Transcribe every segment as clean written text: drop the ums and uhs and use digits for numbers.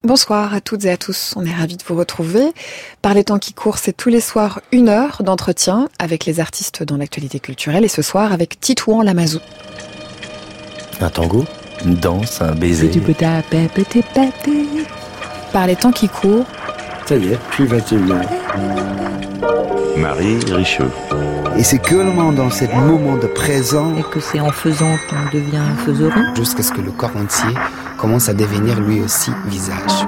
Bonsoir à toutes et à tous, on est ravis de vous retrouver. Par les temps qui courent, c'est tous les soirs 1 heure d'entretien avec les artistes dans l'actualité culturelle et ce soir avec Titouan Lamazou. Un tango, une danse, un baiser. Par les temps qui courent. Ça y est, je suis 21 ans. Marie Richaud. Et c'est que dans ce moment de présent. Et que c'est en faisant qu'on devient faiseron. Jusqu'à ce que le corps entier commence à devenir lui aussi visage.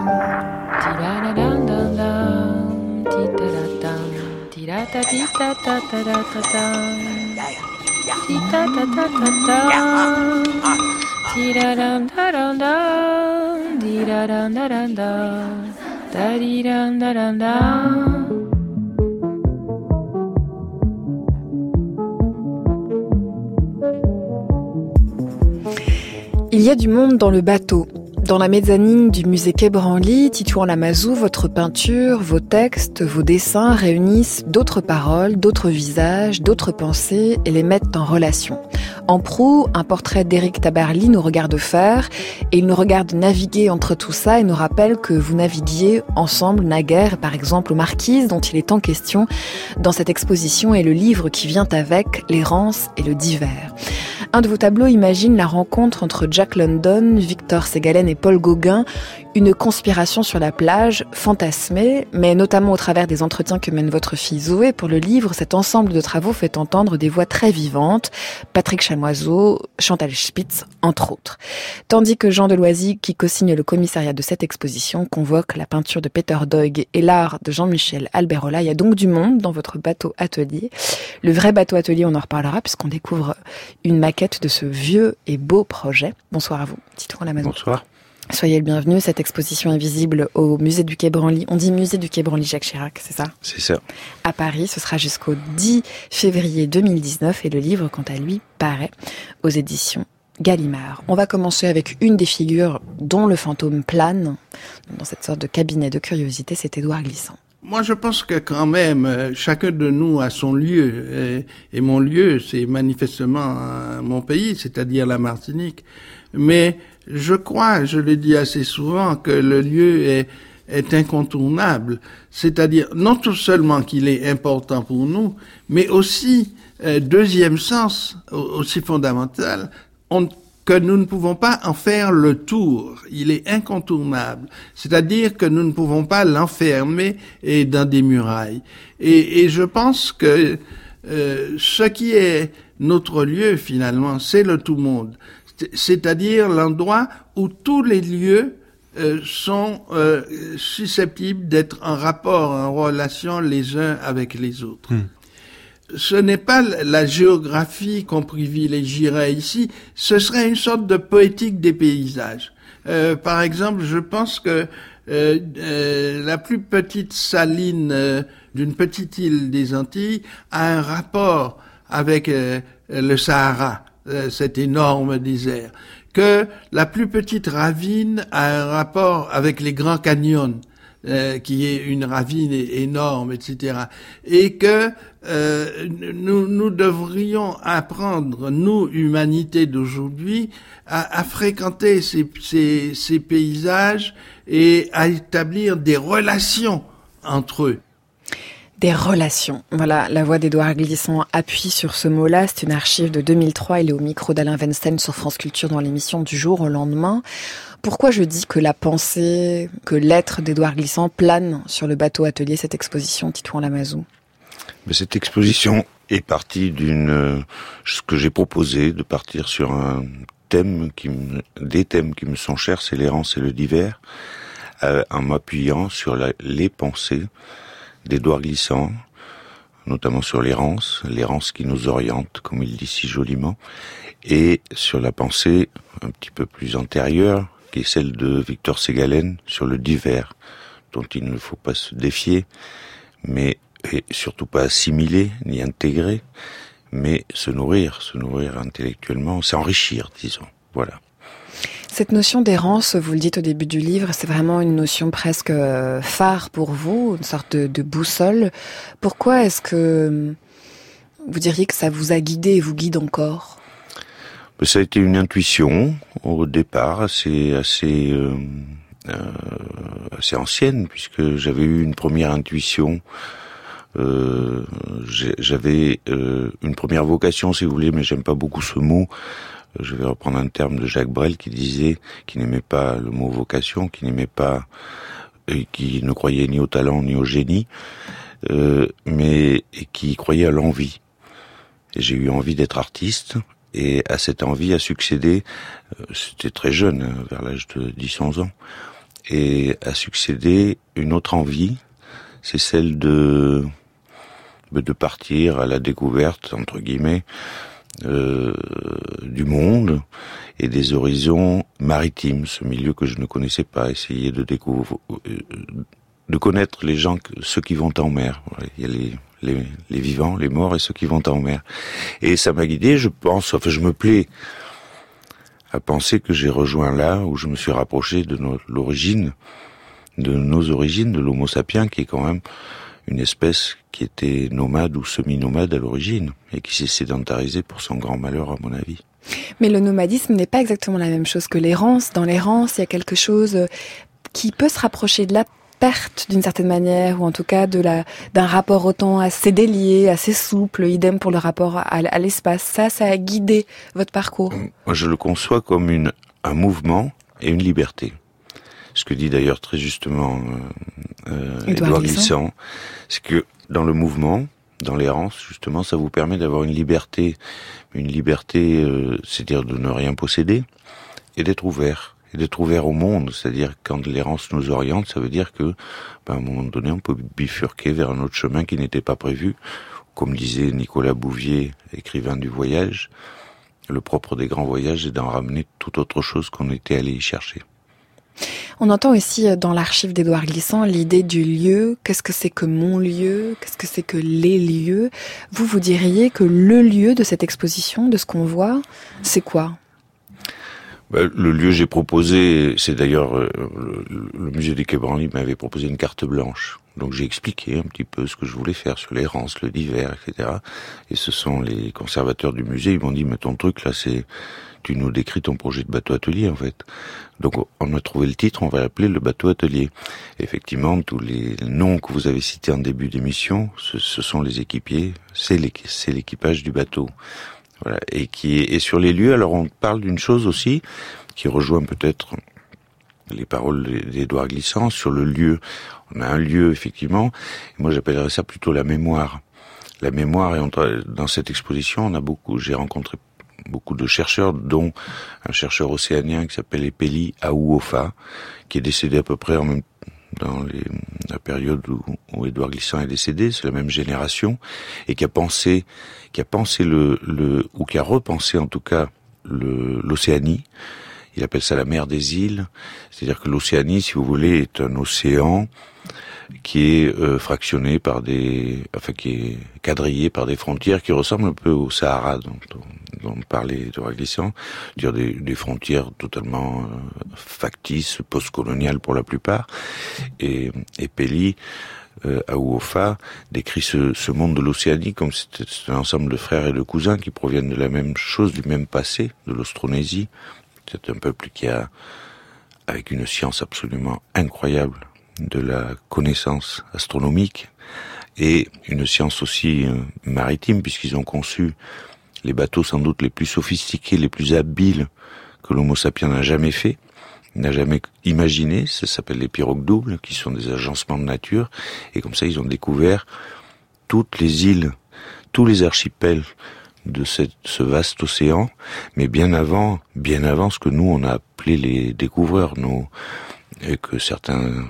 Il y a du monde dans le bateau. Dans la mezzanine du musée Quai Branly, Titouan Lamazou, votre peinture, vos textes, vos dessins réunissent d'autres paroles, d'autres visages, d'autres pensées et les mettent en relation. En proue, un portrait d'Éric Tabarly nous regarde faire et il nous regarde naviguer entre tout ça et nous rappelle que vous naviguiez ensemble naguère, par exemple aux Marquises dont il est tant question dans cette exposition et le livre qui vient avec, l'errance et le divers. Un de vos tableaux imagine la rencontre entre Jack London, Victor Ségalen et Paul Gauguin, une conspiration sur la plage, fantasmée, mais notamment au travers des entretiens que mène votre fille Zoé pour le livre, cet ensemble de travaux fait entendre des voix très vivantes, Patrick Chamoiseau, Chantal Spitz, entre autres. Tandis que Jean Deloisy, qui co-signe le commissariat de cette exposition, convoque la peinture de Peter Doig et l'art de Jean-Michel Alberola. Il y a donc du monde dans votre bateau atelier. Le vrai bateau atelier, on en reparlera puisqu'on découvre une maquette de ce vieux et beau projet. Bonsoir à vous, Titouan Lamazou. Bonsoir. Soyez le bienvenu. Cette exposition est visible au musée du Quai Branly. On dit musée du Quai Branly Jacques Chirac, c'est ça ? C'est ça. À Paris, ce sera jusqu'au 10 février 2019 et le livre, quant à lui, paraît aux éditions Gallimard. On va commencer avec une des figures dont le fantôme plane dans cette sorte de cabinet de curiosité, c'est Édouard Glissant. Moi, je pense que quand même, chacun de nous a son lieu. Et mon lieu, c'est manifestement mon pays, c'est-à-dire la Martinique. Mais je crois, je le dis assez souvent, que le lieu est incontournable. C'est-à-dire, non tout seulement qu'il est important pour nous, mais aussi, deuxième sens, aussi fondamental, que nous ne pouvons pas en faire le tour. Il est incontournable. C'est-à-dire que nous ne pouvons pas l'enfermer dans des murailles. Et je pense que ce qui est notre lieu, finalement, c'est le tout-monde. C'est-à-dire l'endroit où tous les lieux sont susceptibles d'être en rapport, en relation les uns avec les autres. Ce n'est pas la géographie qu'on privilégierait ici, ce serait une sorte de poétique des paysages. Par exemple, je pense que la plus petite saline d'une petite île des Antilles a un rapport avec le Sahara, cet énorme désert, que la plus petite ravine a un rapport avec les grands canyons, qui est une ravine énorme, etc. Et que nous devrions apprendre, nous, humanité d'aujourd'hui, à fréquenter ces paysages et à établir des relations entre eux. Des relations. Voilà, la voix d'Édouard Glissant appuie sur ce mot-là. C'est une archive de 2003. Il est au micro d'Alain Weinstein sur France Culture dans l'émission Du jour au lendemain. Pourquoi je dis que la pensée, que l'être d'Édouard Glissant plane sur le bateau atelier, cette exposition, Titouan Lamazou ? Cette exposition est partie ce que j'ai proposé, de partir sur un thème des thèmes qui me sont chers, c'est l'errance et le divers, en m'appuyant sur les pensées d'Édouard Glissant, notamment sur l'errance qui nous oriente, comme il dit si joliment, et sur la pensée un petit peu plus antérieure, qui est celle de Victor Ségalen, sur le divers, dont il ne faut pas se défier, mais et surtout pas assimiler ni intégrer, mais se nourrir intellectuellement, s'enrichir, disons. Voilà. Cette notion d'errance, vous le dites au début du livre, c'est vraiment une notion presque phare pour vous, une sorte de boussole. Pourquoi est-ce que vous diriez que ça vous a guidé et vous guide encore ? Ça a été une intuition au départ assez assez ancienne, puisque j'avais eu une première intuition, j'avais une première vocation, si vous voulez, mais j'aime pas beaucoup ce mot. Je vais reprendre un terme de Jacques Brel qui disait qu'il n'aimait pas le mot vocation, qui n'aimait pas, et qui ne croyait ni au talent ni au génie, mais qui croyait à l'envie. Et j'ai eu envie d'être artiste, et à cette envie a succédé, c'était très jeune, vers l'âge de 10-11 ans, et a succédé une autre envie, c'est celle de partir à la découverte, entre guillemets, du monde et des horizons maritimes, ce milieu que je ne connaissais pas, essayer de connaître les gens, ceux qui vont en mer. Il y a les vivants, les morts et ceux qui vont en mer. Et ça m'a guidé, je pense, enfin je me plais à penser que j'ai rejoint là où je me suis rapproché de nos origines, de l'Homo sapiens, qui est quand même une espèce qui était nomade ou semi-nomade à l'origine et qui s'est sédentarisée pour son grand malheur, à mon avis. Mais le nomadisme n'est pas exactement la même chose que l'errance. Dans l'errance, il y a quelque chose qui peut se rapprocher de la perte d'une certaine manière, ou en tout cas d'un rapport au temps assez délié, assez souple, idem pour le rapport à l'espace. Ça a guidé votre parcours. Moi, je le conçois comme un mouvement et une liberté. Ce que dit d'ailleurs très justement Édouard Glissant, c'est que dans le mouvement, dans l'errance, justement, ça vous permet d'avoir une liberté, c'est-à-dire de ne rien posséder, et d'être ouvert au monde. C'est-à-dire quand l'errance nous oriente, ça veut dire que, à un moment donné, on peut bifurquer vers un autre chemin qui n'était pas prévu. Comme disait Nicolas Bouvier, écrivain du voyage, le propre des grands voyages est d'en ramener tout autre chose qu'on était allé y chercher. On entend aussi dans l'archive d'Édouard Glissant l'idée du lieu. Qu'est-ce que c'est que mon lieu? Qu'est-ce que c'est que les lieux? Vous diriez que le lieu de cette exposition, de ce qu'on voit, c'est quoi? Le lieu j'ai proposé, c'est d'ailleurs le musée des Quai Branly m'avait proposé une carte blanche. Donc j'ai expliqué un petit peu ce que je voulais faire sur l'errance, le divers, etc. Et ce sont les conservateurs du musée, ils m'ont dit, mais ton truc là, tu nous décris ton projet de bateau atelier en fait. Donc on a trouvé le titre, on va l'appeler le bateau atelier. Effectivement, tous les noms que vous avez cités en début d'émission, ce sont les équipiers, c'est l'équipage du bateau. Voilà. Et sur les lieux, alors on parle d'une chose aussi, qui rejoint peut-être les paroles d'Édouard Glissant, sur le lieu. On a un lieu, effectivement, et moi j'appellerais ça plutôt la mémoire. La mémoire, et dans cette exposition, j'ai rencontré beaucoup de chercheurs, dont un chercheur océanien qui s'appelle Epeli Aouofa, qui est décédé à peu près dans la période où Édouard Glissant est décédé, c'est la même génération, et qui a repensé en tout cas l'Océanie. Il appelle ça la mer des îles, c'est-à-dire que l'Océanie, si vous voulez, est un océan qui est fractionné qui est quadrillé par des frontières qui ressemblent un peu au Sahara dont parlait Édouard Glissant, dire des frontières totalement factices, post-coloniales pour la plupart. Et Peli Aouofa décrit ce monde de l'Océanie comme c'est un ensemble de frères et de cousins qui proviennent de la même chose, du même passé, de l'Austronésie. C'est un peuple qui a, avec une science absolument incroyable, de la connaissance astronomique et une science aussi maritime, puisqu'ils ont conçu les bateaux sans doute les plus sophistiqués, les plus habiles que l'Homo sapiens n'a jamais fait, n'a jamais imaginé. Ça s'appelle les pirogues doubles, qui sont des agencements de nature, et comme ça ils ont découvert toutes les îles, tous les archipels de ce vaste océan, mais bien avant ce que nous on a appelé les découvreurs, et que certains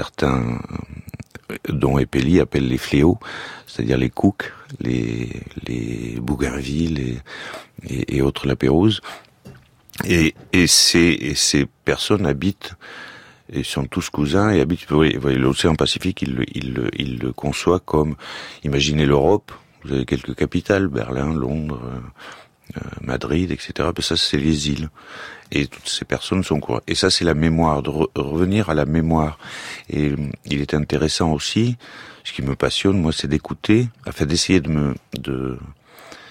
dont Epeli appelle les fléaux, c'est-à-dire les Cook, les Bougainville et autres Lapérouse. Et ces personnes habitent, et sont tous cousins, et habitent, vous voyez, l'océan Pacifique, il le conçoit comme, imaginez l'Europe, vous avez quelques capitales, Berlin, Londres, Madrid, etc. Ben ça, c'est les îles. Et toutes ces personnes sont courants. Et ça, c'est la mémoire, de revenir à la mémoire. Et il est intéressant aussi, ce qui me passionne, moi, c'est d'écouter, d'essayer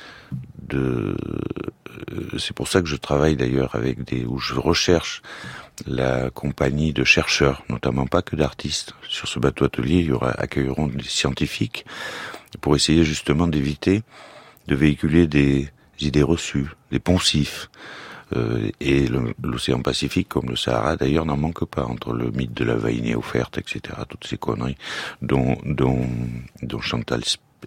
c'est pour ça que je travaille d'ailleurs où je recherche la compagnie de chercheurs, notamment pas que d'artistes. Sur ce bateau atelier, accueilleront des scientifiques pour essayer justement d'éviter de véhiculer des idées reçues, des poncifs. Et l'océan Pacifique, comme le Sahara d'ailleurs, n'en manque pas, entre le mythe de la vainée offerte, etc., toutes ces conneries dont Chantal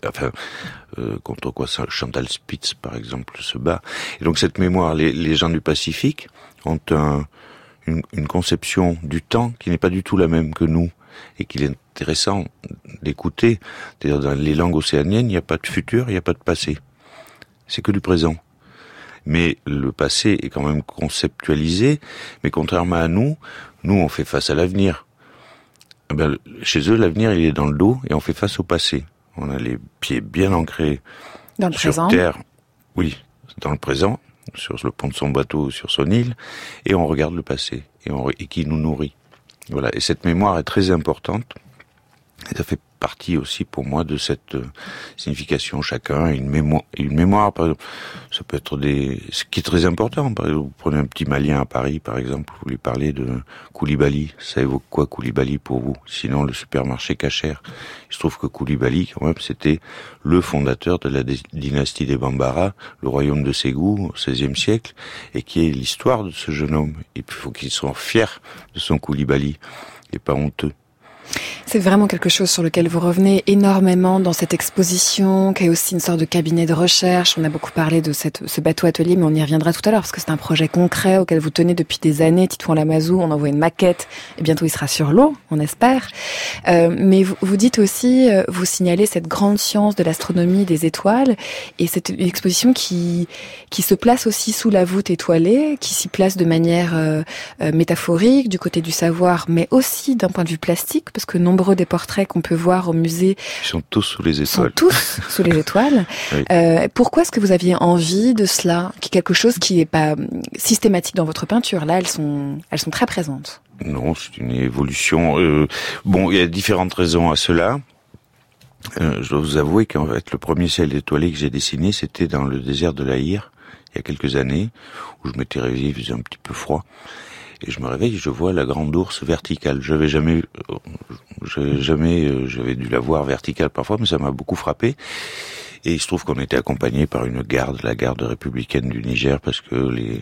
contre quoi Chantal Spitz, par exemple, se bat. Et donc cette mémoire, les gens du Pacifique ont une conception du temps qui n'est pas du tout la même que nous, et qu'il est intéressant d'écouter. C'est-à-dire, dans les langues océaniennes, il n'y a pas de futur, il n'y a pas de passé. C'est que du présent. Mais le passé est quand même conceptualisé, mais contrairement à nous on fait face à l'avenir. Eh bien, chez eux, l'avenir, il est dans le dos, et on fait face au passé. On a les pieds bien ancrés dans le sur présent. terre, oui, dans le présent, sur le pont de son bateau, sur son île, et on regarde le passé, et qui nous nourrit. Voilà, et cette mémoire est très importante, et ça fait partie aussi pour moi de cette signification. Chacun a une mémoire, par exemple, ça peut être ce qui est très important. Par exemple, vous prenez un petit Malien à Paris, par exemple, vous lui parlez de Koulibaly, ça évoque quoi Koulibaly pour vous? Sinon le supermarché Cacher. Il se trouve que Koulibaly, quand même, c'était le fondateur de la dynastie des Bambara, le royaume de Ségou au XVIe siècle, et qui est l'histoire de ce jeune homme. Et puis il faut qu'il soit fier de son Koulibaly, et pas honteux. C'est vraiment quelque chose sur lequel vous revenez énormément dans cette exposition, qui est aussi une sorte de cabinet de recherche. On a beaucoup parlé de ce bateau atelier, mais on y reviendra tout à l'heure, parce que c'est un projet concret auquel vous tenez depuis des années. Titouan-la-Mazou, on envoie une maquette, et bientôt il sera sur l'eau, on espère. Mais vous dites aussi, vous signalez cette grande science de l'astronomie des étoiles, et c'est une exposition qui se place aussi sous la voûte étoilée, qui s'y place de manière métaphorique, du côté du savoir, mais aussi d'un point de vue plastique, parce que nombreux des portraits qu'on peut voir au musée ils sont tous sous les étoiles. Sont tous sous les étoiles. Oui. Pourquoi est-ce que vous aviez envie de cela, qui est quelque chose qui n'est pas systématique dans votre peinture? Là, elles sont très présentes. Non, c'est une évolution. Il y a différentes raisons à cela. Je dois vous avouer qu'en fait, le premier ciel étoilé que j'ai dessiné, c'était dans le désert de l'Aïr, il y a quelques années, où je m'étais réveillé, il faisait un petit peu froid. Et je me réveille, je vois la grande ours verticale. J'avais dû la voir verticale parfois, mais ça m'a beaucoup frappé. Et il se trouve qu'on était accompagné par une garde, la garde républicaine du Niger, parce que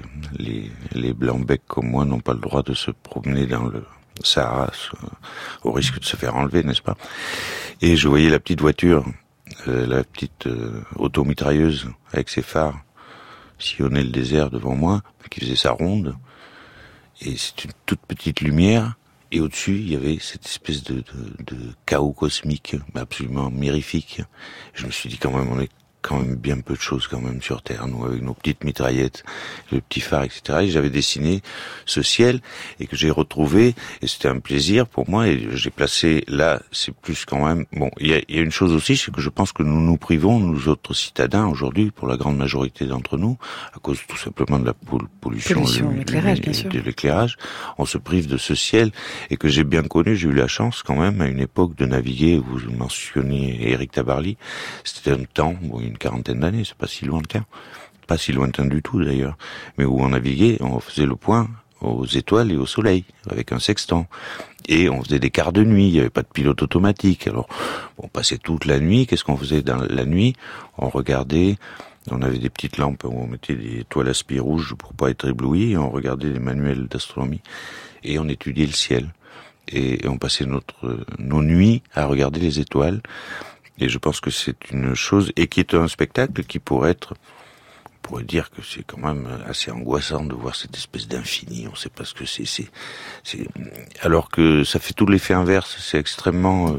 les blancs-becs comme moi n'ont pas le droit de se promener dans le Sahara, au risque de se faire enlever, n'est-ce pas? Et je voyais la petite voiture, la petite automitrailleuse avec ses phares sillonner le désert devant moi, qui faisait sa ronde. Et c'est une toute petite lumière, et au-dessus, il y avait cette espèce de chaos cosmique, absolument mirifique. Je me suis dit, quand même, on est quand même bien peu de choses quand même sur Terre, nous, avec nos petites mitraillettes, le petit phare, etc. Et j'avais dessiné ce ciel, et que j'ai retrouvé, et c'était un plaisir pour moi, et j'ai placé là, c'est plus quand même... Bon, il y a une chose aussi, c'est que je pense que nous nous privons, nous autres citadins, aujourd'hui, pour la grande majorité d'entre nous, à cause tout simplement de la pollution de l'éclairage, on se prive de ce ciel, et que j'ai bien connu, j'ai eu la chance quand même, à une époque, de naviguer, vous mentionniez Éric Tabarly, c'était un temps, une quarantaine d'années, c'est pas si lointain, pas si lointain du tout d'ailleurs, mais où on naviguait, on faisait le point aux étoiles et au soleil, avec un sextant, et on faisait des quarts de nuit, il n'y avait pas de pilote automatique, alors on passait toute la nuit, qu'est-ce qu'on faisait dans la nuit? On regardait, on avait des petites lampes où on mettait des toiles à spie rouges pour pas être ébloui, et on regardait des manuels d'astronomie, et on étudiait le ciel, et on passait nos nuits à regarder les étoiles. Et je pense que c'est une chose, et qui est un spectacle qui pourrait dire que c'est quand même assez angoissant de voir cette espèce d'infini, on sait pas ce que c'est, alors que ça fait tout l'effet inverse, c'est extrêmement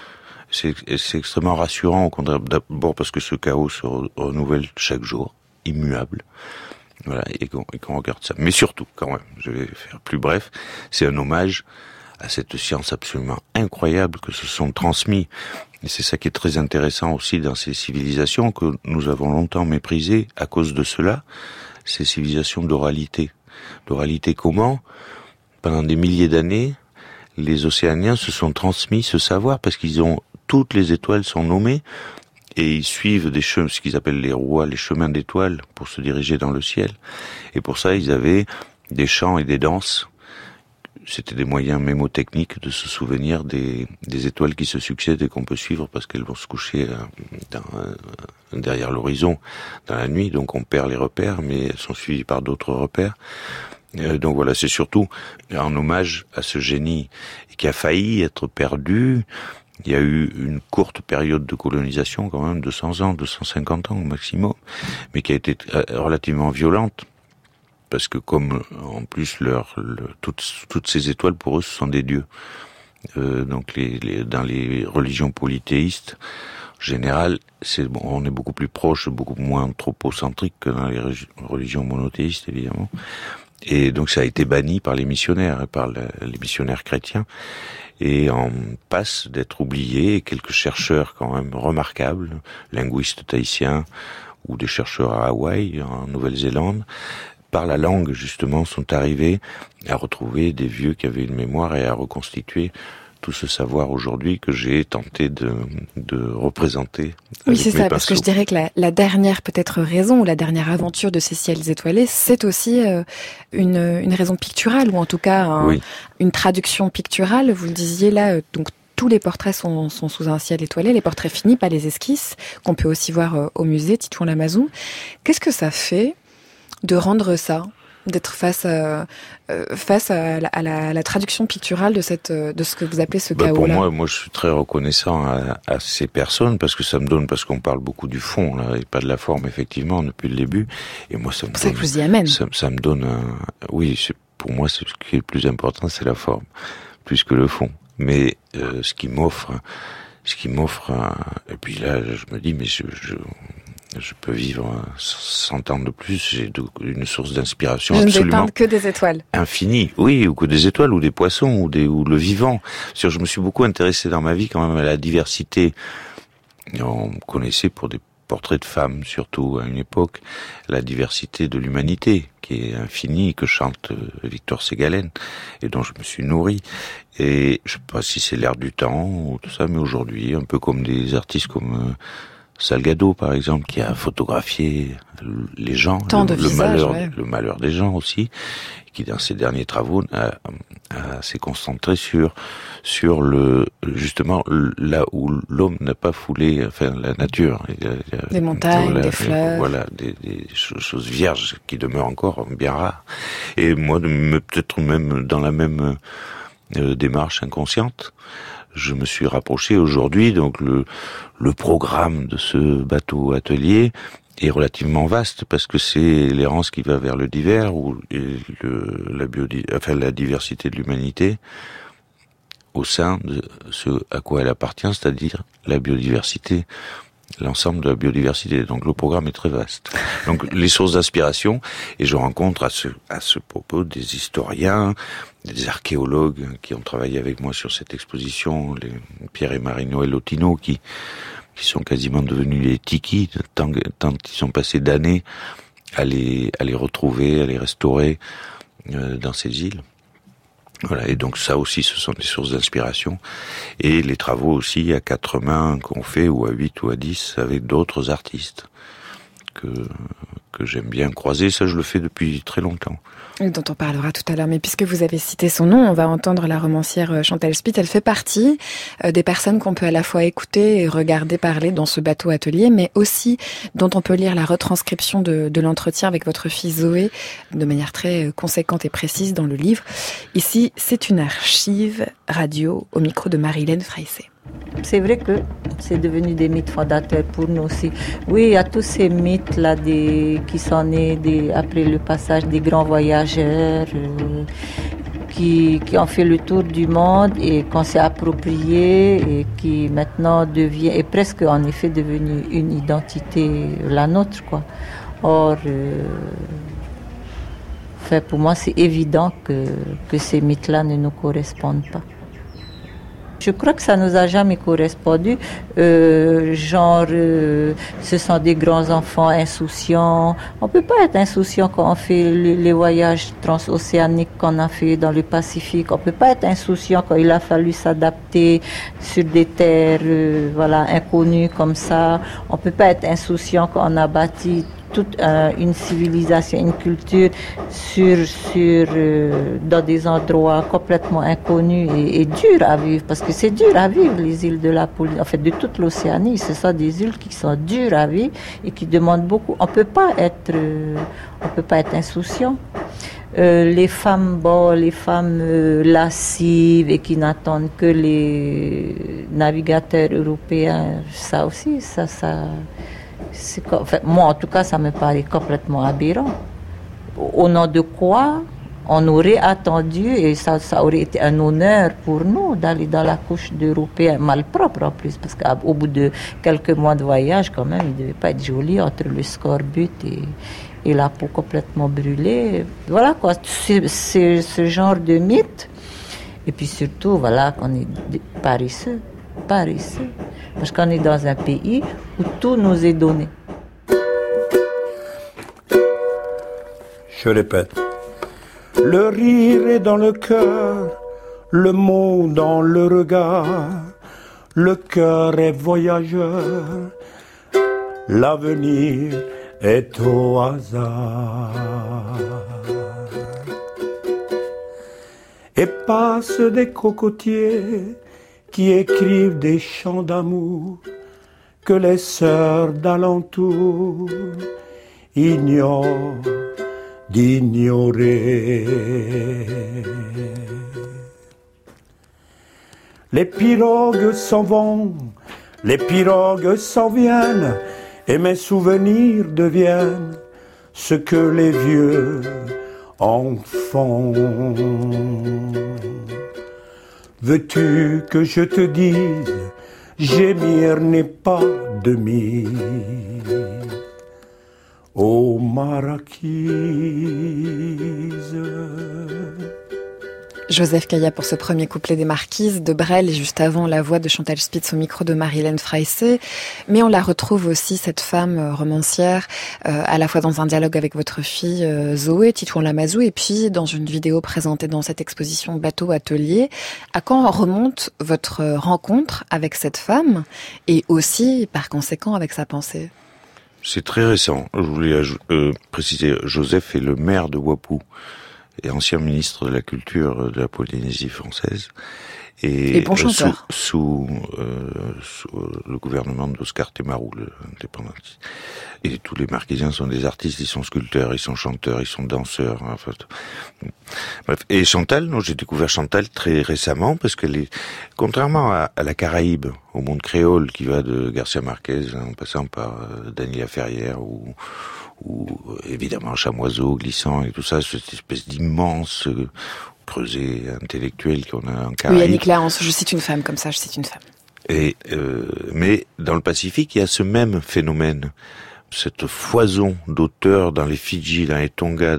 rassurant, au contraire, d'abord parce que ce chaos se renouvelle chaque jour, immuable. Voilà, et qu'on regarde ça. Mais surtout, quand même, je vais faire plus bref, c'est un hommage à cette science absolument incroyable que se sont transmis. Et c'est ça qui est très intéressant aussi dans ces civilisations que nous avons longtemps méprisées à cause de cela, ces civilisations d'oralité. D'oralité comment? Pendant des milliers d'années, les Océaniens se sont transmis ce savoir parce toutes les étoiles sont nommées et ils suivent ce qu'ils appellent les rois, les chemins d'étoiles pour se diriger dans le ciel. Et pour ça, ils avaient des chants et des danses c'était des moyens mémotechniques de se souvenir des étoiles qui se succèdent et qu'on peut suivre parce qu'elles vont se coucher derrière l'horizon dans la nuit, donc on perd les repères, mais elles sont suivies par d'autres repères. Donc voilà, c'est surtout en hommage à ce génie qui a failli être perdu. Il y a eu une courte période de colonisation, quand même, 200 ans, 250 ans au maximum, mais qui a été relativement violente. Parce que comme, en plus, toutes ces étoiles, pour eux, ce sont des dieux. Donc, dans les religions polythéistes, en général, on est beaucoup plus proche, beaucoup moins anthropocentrique que dans les religions monothéistes, évidemment. Et donc, ça a été banni par les missionnaires, par les missionnaires chrétiens. Et en passe d'être oublié, et quelques chercheurs quand même remarquables, linguistes tahitiens, ou des chercheurs à Hawaï, en Nouvelle-Zélande, par la langue, justement, sont arrivés à retrouver des vieux qui avaient une mémoire et à reconstituer tout ce savoir aujourd'hui que j'ai tenté de représenter. Oui, c'est ça, parce que je dirais que la dernière peut-être raison, ou la dernière aventure de ces ciels étoilés, c'est aussi une raison picturale, ou en tout cas une traduction picturale. Vous le disiez là, donc tous les portraits sont sous un ciel étoilé, les portraits finis, pas les esquisses, qu'on peut aussi voir au musée Titouan-Lamazou. Qu'est-ce que ça fait de rendre ça, d'être face à la traduction picturale de ce que vous appelez ce chaos-là? Pour moi, je suis très reconnaissant à ces personnes parce qu'on parle beaucoup du fond là et pas de la forme, effectivement, depuis le début. Et moi, ça que vous y amène. Ça me donne pour moi, ce qui est le plus important, c'est la forme, plus que le fond. Mais ce qui m'offre, et puis là, je me dis, mais je peux vivre 100 ans de plus, j'ai une source d'inspiration absolument... Je ne dépeins que des étoiles. Infinie, oui, ou que des étoiles, ou des poissons, ou le vivant. Je me suis beaucoup intéressé dans ma vie quand même à la diversité. On me connaissait pour des portraits de femmes, surtout à une époque, la diversité de l'humanité, qui est infinie, que chante Victor Ségalen, et dont je me suis nourri. Et je sais pas si c'est l'air du temps, ou tout ça, mais aujourd'hui, un peu comme des artistes comme... Salgado, par exemple, qui a photographié les gens, le malheur des gens aussi, qui dans ses derniers travaux s'est concentré sur justement là où l'homme n'a pas foulé, la nature, des montagnes, des fleuves, voilà, des choses vierges qui demeurent encore bien rares. Et moi, peut-être même dans la même démarche inconsciente, je me suis rapproché aujourd'hui, donc le programme de ce bateau atelier est relativement vaste parce que c'est l'errance qui va vers le divers ou la diversité de l'humanité au sein de ce à quoi elle appartient, c'est-à-dire la biodiversité, l'ensemble de la biodiversité. Donc le programme est très vaste. Donc les sources d'inspiration, et je rencontre à ce propos des historiens, des archéologues qui ont travaillé avec moi sur cette exposition, Pierre et Marie-Noël Otino, qui sont quasiment devenus les tikis, tant ils sont passés d'années à les retrouver, à les restaurer dans ces îles. Voilà, et donc ça aussi, ce sont des sources d'inspiration. Et les travaux aussi à 4 mains qu'on fait, ou à 8 ou à 10, avec d'autres artistes que j'aime bien croiser. Ça, je le fais depuis très longtemps. Dont on parlera tout à l'heure. Mais puisque vous avez cité son nom, on va entendre la romancière Chantal Spitt. Elle fait partie des personnes qu'on peut à la fois écouter et regarder parler dans ce bateau atelier, mais aussi dont on peut lire la retranscription de l'entretien avec votre fille Zoé de manière très conséquente et précise dans le livre. Ici, c'est une archive radio au micro de Marilène Freissé. C'est vrai que c'est devenu des mythes fondateurs pour nous aussi. Oui, il y a tous ces mythes-là qui sont nés après le passage des grands voyageurs qui ont fait le tour du monde et qu'on s'est approprié et qui maintenant est presque en effet devenu une identité, la nôtre, quoi. Or, pour moi, c'est évident que ces mythes-là ne nous correspondent pas. Je crois que ça nous a jamais correspondu. Ce sont des grands enfants insouciants. On peut pas être insouciant quand on fait les voyages transocéaniques qu'on a fait dans le Pacifique. On peut pas être insouciant quand il a fallu s'adapter sur des terres, inconnues comme ça. On peut pas être insouciant quand on a bâti toute une civilisation, une culture dans des endroits complètement inconnus et durs à vivre, parce que c'est dur à vivre les îles de la Polynésie, en fait de toute l'Océanie, ce sont des îles qui sont dures à vivre et qui demandent beaucoup. On peut pas être insouciant. Les femmes lascives et qui n'attendent que les navigateurs européens, ça aussi, moi en tout cas, ça me paraît complètement aberrant. Au nom de quoi on aurait attendu, et ça aurait été un honneur pour nous d'aller dans la couche d'Européens malpropres en plus, parce qu'au bout de quelques mois de voyage, quand même, il ne devait pas être joli entre le scorbut et la peau complètement brûlée. Voilà quoi, c'est ce genre de mythe. Et puis surtout, voilà, qu'on est paresseux. Parce qu'on est dans un pays où tout nous est donné. Je répète. Le rire est dans le cœur, le mot dans le regard, le cœur est voyageur, l'avenir est au hasard. Et passent des cocotiers qui écrivent des chants d'amour que les sœurs d'alentour ignorent d'ignorer. Les pirogues s'en vont, les pirogues s'en viennent, et mes souvenirs deviennent ce que les vieux en font. Veux-tu que je te dise, gémir n'est pas de mise. Ô Marquise. Joseph Caillat pour ce premier couplet des Marquises de Brel, et juste avant la voix de Chantal Spitz au micro de Marie-Hélène Freissé. Mais on la retrouve aussi, cette femme romancière, à la fois dans un dialogue avec votre fille Zoé, Titouan Lamazou, et puis dans une vidéo présentée dans cette exposition Bateau Atelier. À quand remonte votre rencontre avec cette femme, et aussi, par conséquent, avec sa pensée ? C'est très récent. Je voulais préciser, Joseph est le maire de Wapou et ancien ministre de la Culture de la Polynésie française. Et bon chanteur. Sous le gouvernement d'Oscar Temaru, l'indépendantiste. Et tous les Marquisiens sont des artistes, ils sont sculpteurs, ils sont chanteurs, ils sont danseurs. Enfin, bref. Et Chantal, non, j'ai découvert Chantal très récemment parce qu'elle est, contrairement à la Caraïbe, au monde créole qui va de Garcia Marquez en passant par Daniela Ferrière ou évidemment Chamoiseau, Glissant et tout ça, cette espèce d'immense creuset intellectuel qu'on a en Caraïbes. Oui, Annick Lahens, je cite une femme comme ça, je cite une femme. Et mais dans le Pacifique, il y a ce même phénomène, cette foison d'auteurs dans les Fidji, dans les Tonga,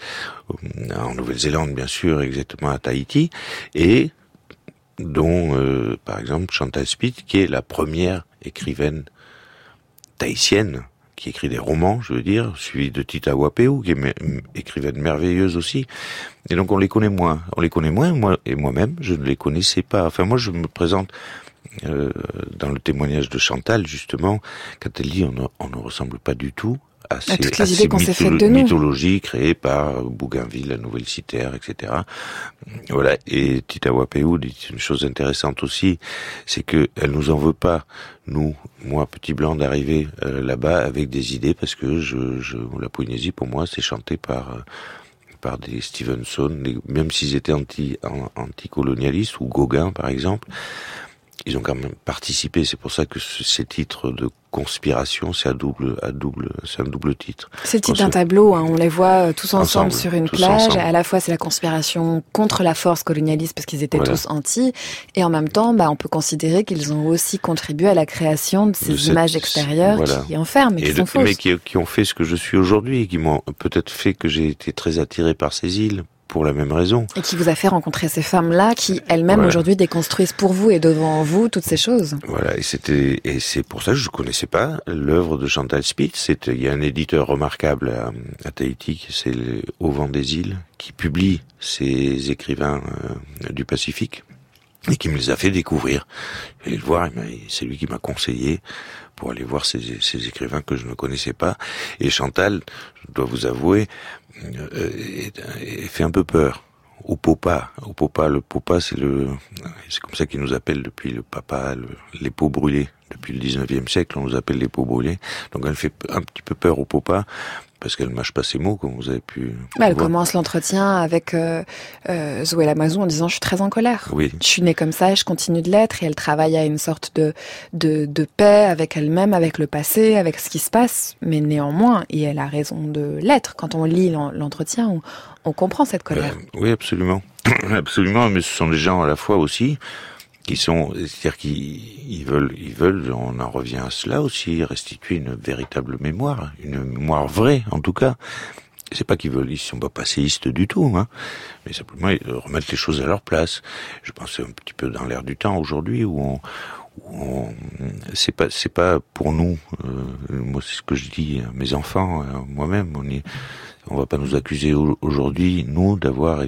en Nouvelle-Zélande bien sûr, exactement à Tahiti, et dont par exemple Chantal Spitz, qui est la première écrivaine tahitienne qui écrit des romans, je veux dire, suivi de Tita Wapeu, qui est écrivaine merveilleuse aussi. Et donc on les connaît moins, moi-même, je ne les connaissais pas. Enfin, moi, je me présente dans le témoignage de Chantal, justement, quand elle dit on ne ressemble pas du tout à ces mythologies créées par Bougainville, la Nouvelle Citerre, etc. Voilà. Et Tita Wapeu dit une chose intéressante aussi, c'est que elle nous en veut pas, moi, petit blanc, d'arriver là-bas avec des idées, parce que la Polynésie, pour moi, c'est chanté par des Stevenson, même s'ils étaient anticolonialistes, ou Gauguin, par exemple. Ils ont quand même participé, c'est pour ça que ces titres de conspiration, c'est un double titre. C'est le titre d'un tableau, on les voit tous ensemble sur une plage. Ensemble. À la fois, c'est la conspiration contre la force colonialiste parce qu'ils étaient tous anti, et en même temps, on peut considérer qu'ils ont aussi contribué à la création de ces images extérieures qui enferment et qui sont fausses. Mais qui ont fait ce que je suis aujourd'hui, et qui m'ont peut-être fait que j'ai été très attiré par ces îles. Pour la même raison. Et qui vous a fait rencontrer ces femmes-là qui, elles-mêmes, aujourd'hui, déconstruisent pour vous et devant vous toutes ces choses. Voilà, et c'est pour ça que je ne connaissais pas l'œuvre de Chantal Spitz. Il y a un éditeur remarquable à Tahiti, c'est Au Vent des Îles, qui publie ces écrivains du Pacifique. et qui me les a fait découvrir. Et le voir, c'est lui qui m'a conseillé pour aller voir ces écrivains que je ne connaissais pas. Et Chantal, je dois vous avouer, fait un peu peur. Au Popa, le Popa, c'est comme ça qu'ils nous appellent depuis le papa, les peaux brûlées. Depuis le 19e siècle, on nous appelle les peaux brûlées. Donc elle fait un petit peu peur au Popa, parce qu'elle mâche pas ses mots, comme vous avez pu elle commence l'entretien avec Zoé Lamazou en disant « Je suis très en colère. Oui. Je suis née comme ça et je continue de l'être. » Et elle travaille à une sorte de paix avec elle-même, avec le passé, avec ce qui se passe. Mais néanmoins, et elle a raison de l'être, quand on lit l'entretien, on comprend cette colère. Oui, absolument. Absolument, mais ce sont des gens à la fois aussi c'est-à-dire qu'ils veulent, on en revient à cela aussi, restituer une véritable mémoire, une mémoire vraie, en tout cas. C'est pas qu'ils veulent, ils sont pas passéistes du tout, hein, mais simplement remettre les choses à leur place. Je pense un petit peu dans l'air du temps aujourd'hui où c'est pas pour nous, moi c'est ce que je dis à mes enfants, moi-même, on va pas nous accuser aujourd'hui, nous, d'avoir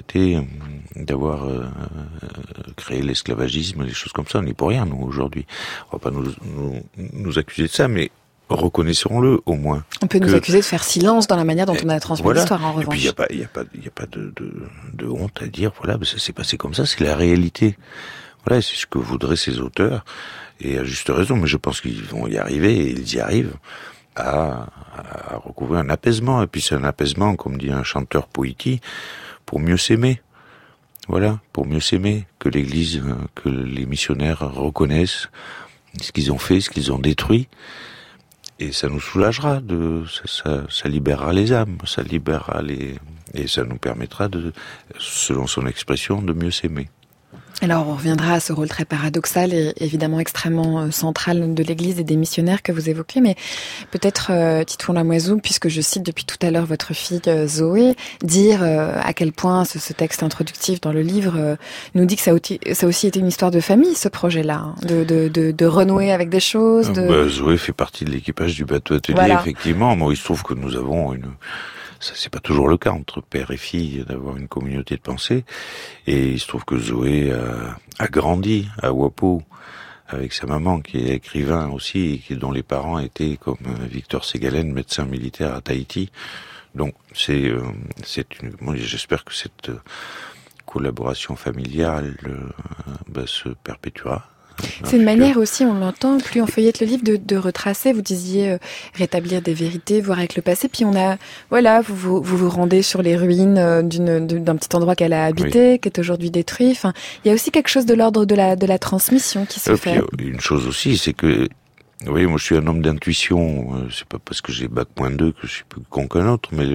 créé l'esclavagisme, des choses comme ça. On n'est pour rien, nous, aujourd'hui. On va pas nous accuser de ça, mais reconnaissons-le, au moins. On peut nous accuser de faire silence dans la manière dont on a transmis l'histoire, en revanche. Et puis, il y a pas de honte à dire, voilà, ça s'est passé comme ça, c'est la réalité. Voilà, c'est ce que voudraient ces auteurs, et à juste raison, mais je pense qu'ils vont y arriver, et ils y arrivent, à recouvrir un apaisement. Et puis c'est un apaisement, comme dit un chanteur Poiti, pour mieux s'aimer. Voilà, pour mieux s'aimer, que l'Église, que les missionnaires reconnaissent ce qu'ils ont fait, ce qu'ils ont détruit. Et ça nous soulagera, ça libérera les âmes, et ça nous permettra selon son expression, de mieux s'aimer. Alors on reviendra à ce rôle très paradoxal et évidemment extrêmement central de l'Église et des missionnaires que vous évoquez, mais peut-être Titouan Lamazou, puisque je cite depuis tout à l'heure votre fille Zoé, dire à quel point ce texte introductif dans le livre nous dit que ça a aussi été une histoire de famille, ce projet-là, hein, de renouer avec des choses. Zoé fait partie de l'équipage du bateau atelier, voilà. Effectivement. Moi, il se trouve que nous avons ça, c'est pas toujours le cas entre père et fille d'avoir une communauté de pensée. Et il se trouve que Zoé a grandi à Wapo avec sa maman qui est écrivain aussi et dont les parents étaient comme Victor Ségalen, médecin militaire à Tahiti. Donc moi j'espère que cette collaboration familiale se perpétuera. C'est une manière aussi, on l'entend, plus on feuillette le livre, de retracer. Vous disiez rétablir des vérités, voir avec le passé. Puis vous vous rendez sur les ruines d'un petit endroit qu'elle a habité, oui, qui est aujourd'hui détruit. Enfin, il y a aussi quelque chose de l'ordre de la transmission qui se fait. Une chose aussi, c'est que, vous voyez, moi je suis un homme d'intuition. C'est pas parce que j'ai bac-2 que je suis plus con qu'un autre, mais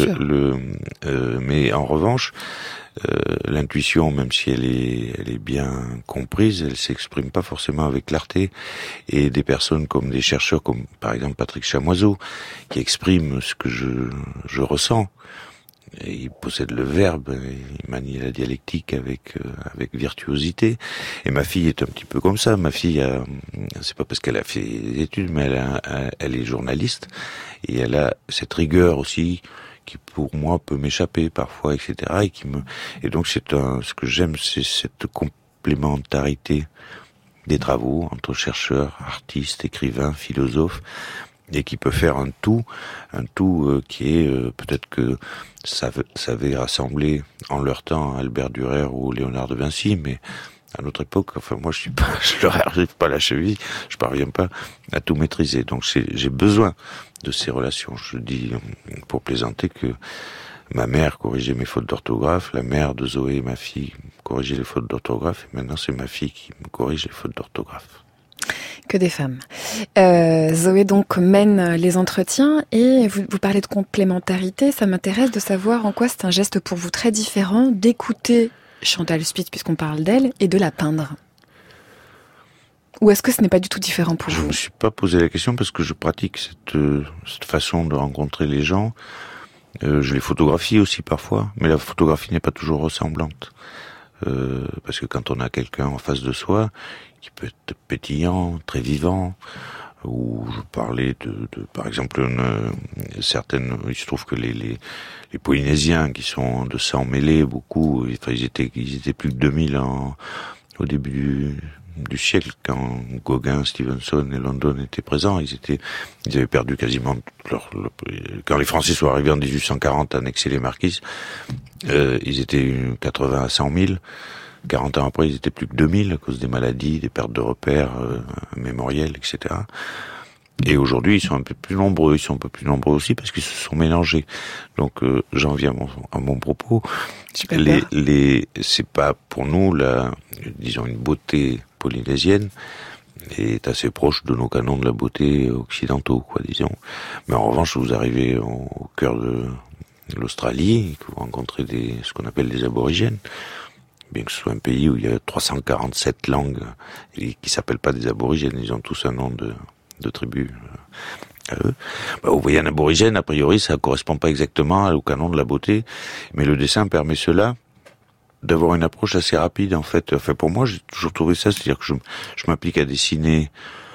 mais en revanche, l'intuition, même si elle est bien comprise, elle s'exprime pas forcément avec clarté. Et des personnes comme des chercheurs, comme par exemple Patrick Chamoiseau, qui expriment ce que je ressens. Et il possède le verbe, il manie la dialectique avec virtuosité. Et ma fille est un petit peu comme ça. Ma fille, c'est pas parce qu'elle a fait des études, mais elle est journaliste et elle a cette rigueur aussi qui pour moi peut m'échapper parfois, etc. Et donc ce que j'aime, c'est cette complémentarité des travaux entre chercheurs, artistes, écrivains, philosophes, et qui peut faire un tout qui est peut-être que ça avait rassemblé en leur temps Albert Dürer ou Léonard de Vinci, mais à notre époque, enfin moi je leur arrive pas à la cheville, je parviens pas à tout maîtriser. Donc j'ai besoin de ces relations. Je dis pour plaisanter que ma mère corrigeait mes fautes d'orthographe, la mère de Zoé, ma fille, corrigeait les fautes d'orthographe, et maintenant c'est ma fille qui me corrige les fautes d'orthographe. Que des femmes. Zoé donc mène les entretiens et vous parlez de complémentarité. Ça m'intéresse de savoir en quoi c'est un geste pour vous très différent d'écouter Chantal Spitz, puisqu'on parle d'elle, et de la peindre. Ou est-ce que ce n'est pas du tout différent pour vous ? Je ne me suis pas posé la question parce que je pratique cette façon de rencontrer les gens. Je les photographie aussi parfois, mais la photographie n'est pas toujours ressemblante. Parce que quand on a quelqu'un en face de soi, qui peut être pétillant, très vivant, ou je parlais par exemple, certaines, il se trouve que les Polynésiens qui sont de sang mêlé, beaucoup, enfin, ils étaient plus de 2000 au début du siècle, quand Gauguin, Stevenson et London étaient présents. Ils avaient perdu quasiment quand les Français sont arrivés en 1840 à annexer les Marquises, ils étaient 80 à 100 000. 40 ans après, ils étaient plus que 2000 à cause des maladies, des pertes de repères mémorielles, etc. Et aujourd'hui, ils sont un peu plus nombreux. Ils sont un peu plus nombreux aussi parce qu'ils se sont mélangés. Donc, j'en viens à mon propos. C'est pas pour nous disons une beauté polynésienne est assez proche de nos canons de la beauté occidentaux, quoi, disons. Mais en revanche, vous arrivez au cœur de l'Australie, que vous rencontrez ce qu'on appelle des aborigènes. Bien que ce soit un pays où il y a 347 langues et qui s'appellent pas des aborigènes, ils ont tous un nom de tribu à eux. Vous voyez un aborigène, a priori, ça correspond pas exactement au canon de la beauté, mais le dessin permet cela, d'avoir une approche assez rapide, en fait. Enfin, pour moi, j'ai toujours trouvé ça, c'est-à-dire que je m'applique à dessiner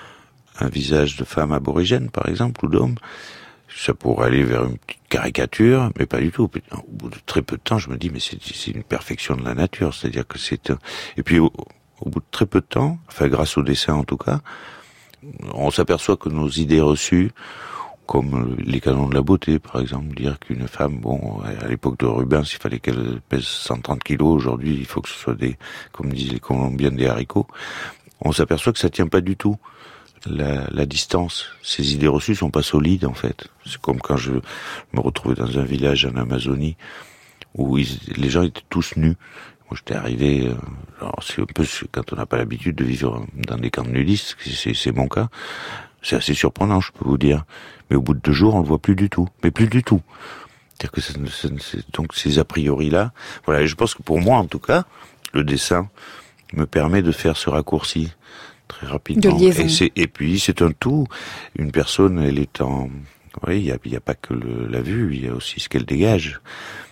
un visage de femme aborigène, par exemple, ou d'homme. Ça pourrait aller vers une petite caricature, mais pas du tout. Au bout de très peu de temps, je me dis, mais c'est une perfection de la nature, c'est-à-dire que et puis, au bout de très peu de temps, enfin, grâce au dessin en tout cas, on s'aperçoit que nos idées reçues, comme les canons de la beauté, par exemple, dire qu'une femme, à l'époque de Rubens, il fallait qu'elle pèse 130 kilos, aujourd'hui, il faut que ce soit comme disent les Colombiens, des haricots. On s'aperçoit que ça tient pas du tout. La distance, ces idées reçues sont pas solides, en fait. C'est comme quand je me retrouvais dans un village en Amazonie, où les gens étaient tous nus. Moi, j'étais arrivé, c'est un peu quand on n'a pas l'habitude de vivre dans des camps de nudistes, c'est mon cas. C'est assez surprenant, je peux vous dire. Mais au bout de 2 jours, on le voit plus du tout. Mais plus du tout. C'est-à-dire que donc ces a priori-là, voilà. Et je pense que pour moi, en tout cas, le dessin me permet de faire ce raccourci très rapidement. De liaison. Et puis c'est un tout. Une personne, elle est il y a pas que la vue, il y a aussi ce qu'elle dégage.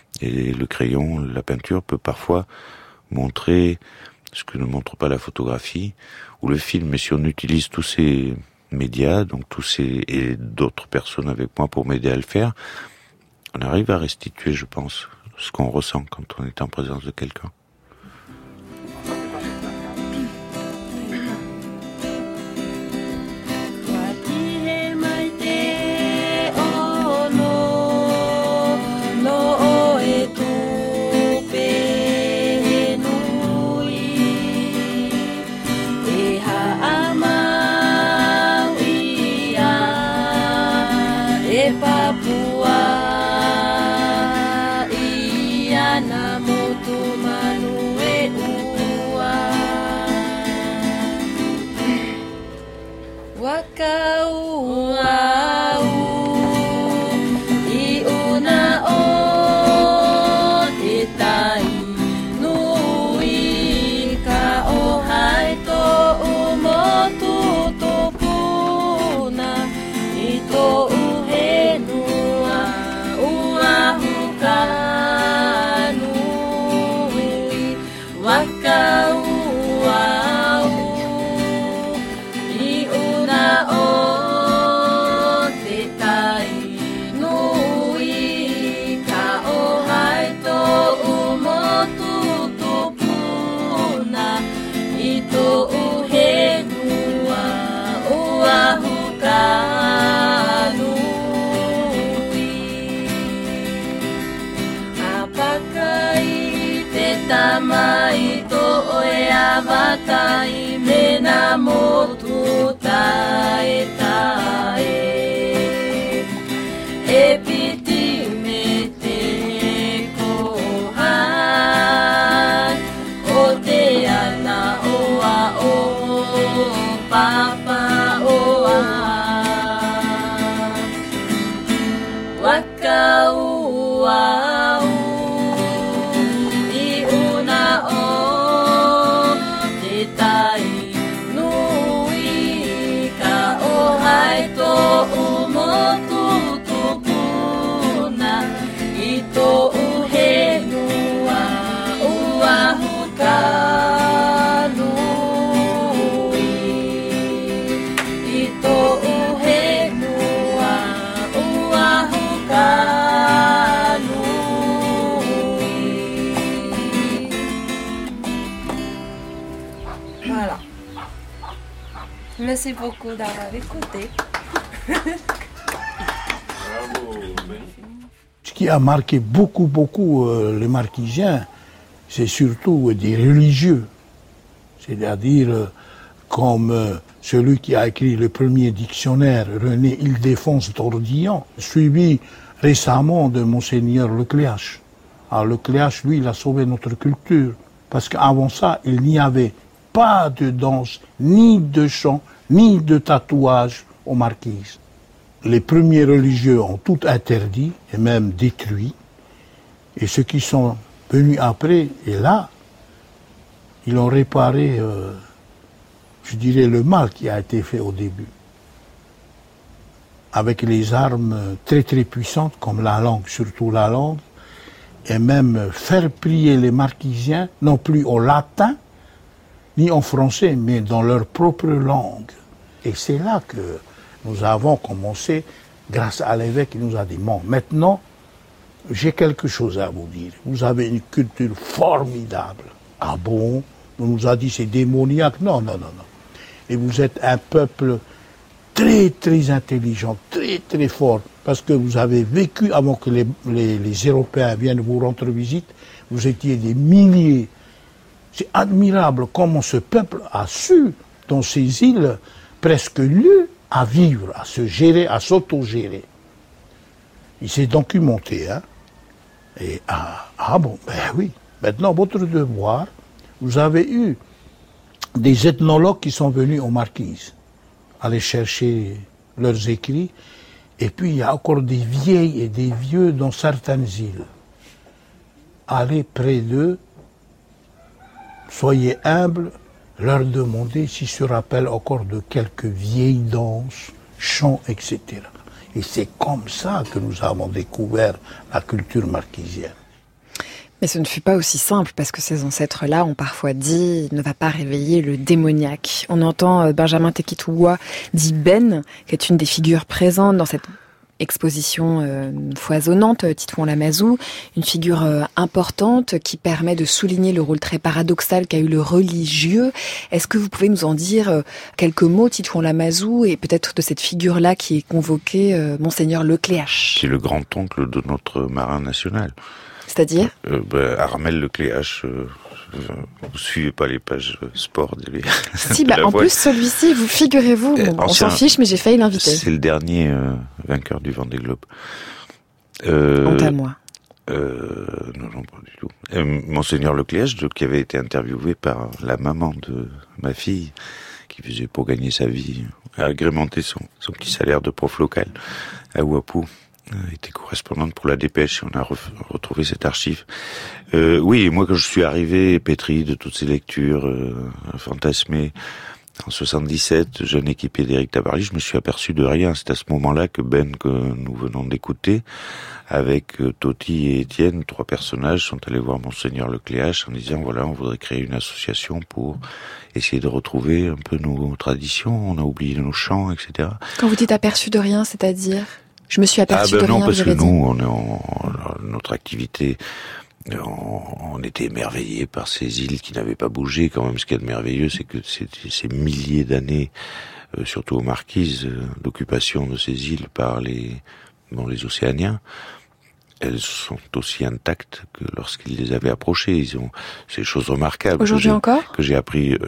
Et le crayon, la peinture peut parfois montrer ce que ne montre pas la photographie ou le film. Mais si on utilise tous ces médias, donc et d'autres personnes avec moi pour m'aider à le faire, on arrive à restituer, je pense, ce qu'on ressent quand on est en présence de quelqu'un. Tamai to Voilà. Merci beaucoup d'avoir écouté. Ce qui a marqué beaucoup les Marquisiens, c'est surtout des religieux. C'est-à-dire comme celui qui a écrit le premier dictionnaire, René Ildefonse d'Ordillan, suivi récemment de Monseigneur Lecléache. Alors Lecléache, lui, il a sauvé notre culture, parce qu'avant ça, il n'y avait pas de danse, ni de chant, ni de tatouage aux Marquises. Les premiers religieux ont tout interdit, et même détruit, et ceux qui sont venus après, et là, ils ont réparé, je dirais, le mal qui a été fait au début. Avec les armes très très puissantes, comme la langue, surtout la langue, et même faire prier les Marquisiens, non plus au latin, ni en français, mais dans leur propre langue. Et c'est là que nous avons commencé, grâce à l'évêque qui nous a dit, bon, maintenant, j'ai quelque chose à vous dire. Vous avez une culture formidable. Ah bon? On nous a dit c'est démoniaque. Non. Et vous êtes un peuple très très intelligent, très très fort, parce que vous avez vécu avant que les Européens viennent vous rendre visite, vous étiez des milliers. C'est admirable comment ce peuple a su, dans ces îles presque nues, à vivre, à se gérer, à s'auto-gérer. Il s'est documenté, hein. Et bon, ben oui. Maintenant, votre devoir, vous avez eu des ethnologues qui sont venus aux Marquises, aller chercher leurs écrits, et puis il y a encore des vieilles et des vieux dans certaines îles. Allez près d'eux, soyez humbles, leur demandez s'ils se rappellent encore de quelques vieilles danses, chants, etc. Et c'est comme ça que nous avons découvert la culture marquisienne. Mais ce ne fut pas aussi simple, parce que ces ancêtres-là ont parfois dit « ne va pas réveiller le démoniaque ». On entend Benjamin Tekitouwa dit Ben, qui est une des figures présentes dans cette exposition foisonnante, Titouan-Lamazou, une figure importante qui permet de souligner le rôle très paradoxal qu'a eu le religieux. Est-ce que vous pouvez nous en dire quelques mots, Titouan-Lamazou, et peut-être de cette figure-là qui est convoquée, Monseigneur Lecléache? C'est le grand-oncle de notre marin national. C'est-à-dire Armel Lecléache, vous suivez pas les pages sport de Si, en plus celui-ci, vous figurez-vous, on s'en fiche, mais j'ai failli l'inviter. C'est le dernier vainqueur du Vendée Globe. Honte à moi. Non, pas du tout. Monseigneur Lecléache, qui avait été interviewé par la maman de ma fille, qui faisait pour gagner sa vie, agrémenter son petit salaire de prof local à Ouapou. Était correspondante pour la Dépêche, on a retrouvé cette archive. Oui, moi quand je suis arrivé, pétri de toutes ces lectures fantasmées, en 77, jeune équipier d'Éric Tabarly, je me suis aperçu de rien. C'est à ce moment-là que Ben, que nous venons d'écouter, avec Toti et Étienne, 3 personnages, sont allés voir Monseigneur Lecléache en disant, voilà, on voudrait créer une association pour essayer de retrouver un peu nos traditions, on a oublié nos chants, etc. Quand vous dites aperçu de rien, c'est-à-dire? Je me suis aperçu de rien. Non, parce que nous, notre activité, on était émerveillés par ces îles qui n'avaient pas bougé. Quand même, ce qu'il y a de merveilleux, c'est que ces milliers d'années, surtout aux Marquises, d'occupation de ces îles par les Océaniens, elles sont aussi intactes que lorsqu'ils les avaient approchées. Ils ont ces choses remarquables. Aujourd'hui encore? Que j'ai appris.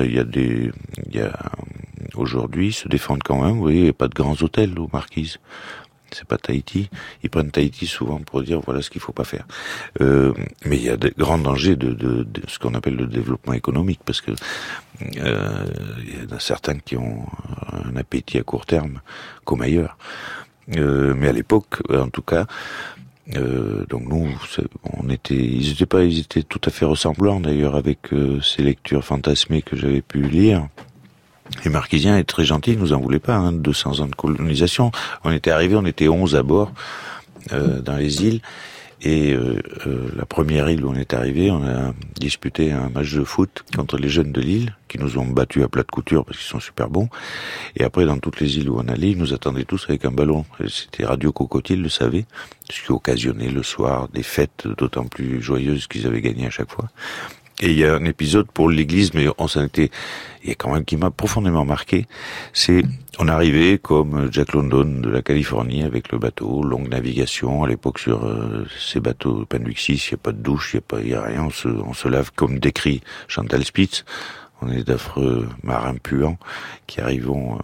Aujourd'hui, ils se défendent quand même. Vous voyez, il n'y a pas de grands hôtels aux Marquises. C'est pas Tahiti. Ils prennent Tahiti souvent pour dire voilà ce qu'il faut pas faire. Mais il y a de grands dangers de ce qu'on appelle le développement économique, parce que il y en a certains qui ont un appétit à court terme comme ailleurs. Mais à l'époque, en tout cas, donc nous, ils étaient tout à fait ressemblants d'ailleurs avec ces lectures fantasmées que j'avais pu lire. Les Marquisiens étaient très gentils, ils nous en voulaient pas, 200 ans de colonisation. On était arrivés, on était 11 à bord, dans les îles. Et la première île où on est arrivé, on a disputé un match de foot contre les jeunes de l'île, qui nous ont battus à plat de couture parce qu'ils sont super bons. Et après, dans toutes les îles où on allait, ils nous attendaient tous avec un ballon. C'était Radio Cocotier, le savait, ce qui occasionnait le soir des fêtes d'autant plus joyeuses qu'ils avaient gagné à chaque fois. Et il y a un épisode pour l'église, mais il y a quand même qui m'a profondément marqué. C'est, on arrivait comme Jack London de la Californie avec le bateau, longue navigation. À l'époque, sur ces bateaux Penwixis, il n'y a pas de douche, il y a rien. On se lave comme décrit Chantal Spitz. On est d'affreux marins puants qui arrivons,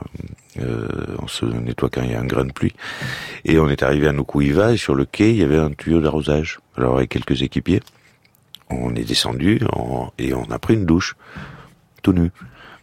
on se nettoie quand il y a un grain de pluie. Et on est arrivé à Nukuiva et sur le quai, il y avait un tuyau d'arrosage. Alors avec quelques équipiers, on est descendu et on a pris une douche, tout nu,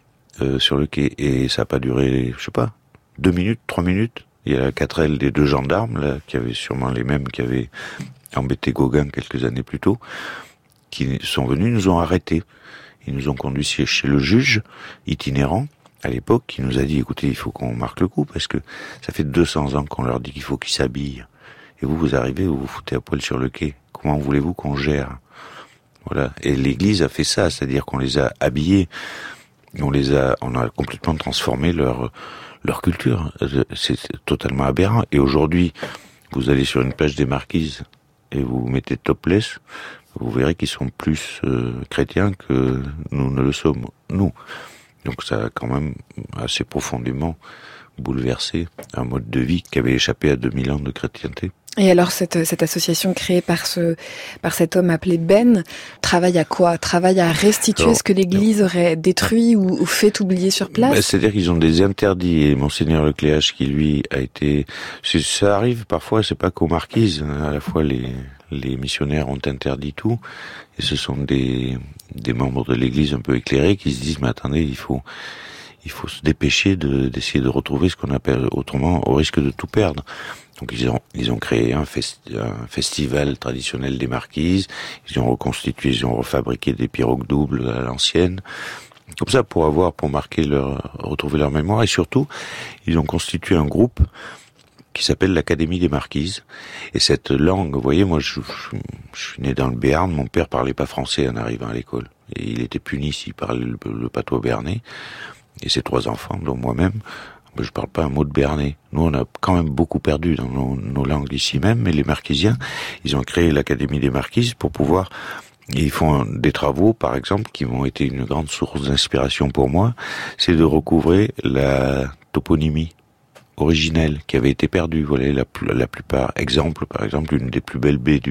sur le quai. Et ça n'a pas duré, 2 minutes, 3 minutes. Il y a la 4L des 2 gendarmes, là, qui avaient sûrement les mêmes qui avaient embêté Gauguin quelques années plus tôt, qui sont venus, nous ont arrêtés. Ils nous ont conduits chez le juge itinérant, à l'époque, qui nous a dit, écoutez, il faut qu'on marque le coup, parce que ça fait 200 ans qu'on leur dit qu'il faut qu'ils s'habillent. Et vous arrivez, vous vous foutez à poil sur le quai. Comment voulez-vous qu'on gère? Voilà. Et l'église a fait ça, c'est-à-dire qu'on les a habillés, on a complètement transformé leur culture. C'est totalement aberrant. Et aujourd'hui, vous allez sur une plage des Marquises et vous mettez topless, vous verrez qu'ils sont plus chrétiens que nous ne le sommes, nous. Donc ça a quand même assez profondément bouleversé un mode de vie qui avait échappé à 2000 ans de chrétienté. Et alors cette association créée par cet homme appelé Ben travaille à quoi? Travaille à restituer ce que l'Église aurait détruit ou fait oublier sur place? C'est-à-dire qu'ils ont des interdits, et Monseigneur Lecléache qui lui a été... Ça arrive parfois, c'est pas qu'aux Marquises, à la fois les missionnaires ont interdit tout, et ce sont des membres de l'Église un peu éclairés qui se disent mais attendez, il faut se dépêcher d'essayer de retrouver ce qu'on appelle autrement au risque de tout perdre. Donc ils ont créé un festival traditionnel des Marquises, ils ont reconstitué, ils ont refabriqué des pirogues doubles à l'ancienne, comme ça pour retrouver leur mémoire, et surtout ils ont constitué un groupe qui s'appelle l'Académie des Marquises. Et cette langue, vous voyez, moi je suis né dans le Béarn, mon père parlait pas français en arrivant à l'école, et il était puni s'il parlait le patois béarnais, et ses 3 enfants, dont moi-même, je parle pas un mot de béarnais. Nous, on a quand même beaucoup perdu dans nos langues ici même, mais les Marquisiens, ils ont créé l'Académie des Marquises pour pouvoir... Et ils font des travaux, par exemple, qui m'ont été une grande source d'inspiration pour moi, c'est de recouvrer la toponymie originelle qui avait été perdue. Voilà, la plupart. Par exemple, une des plus belles baies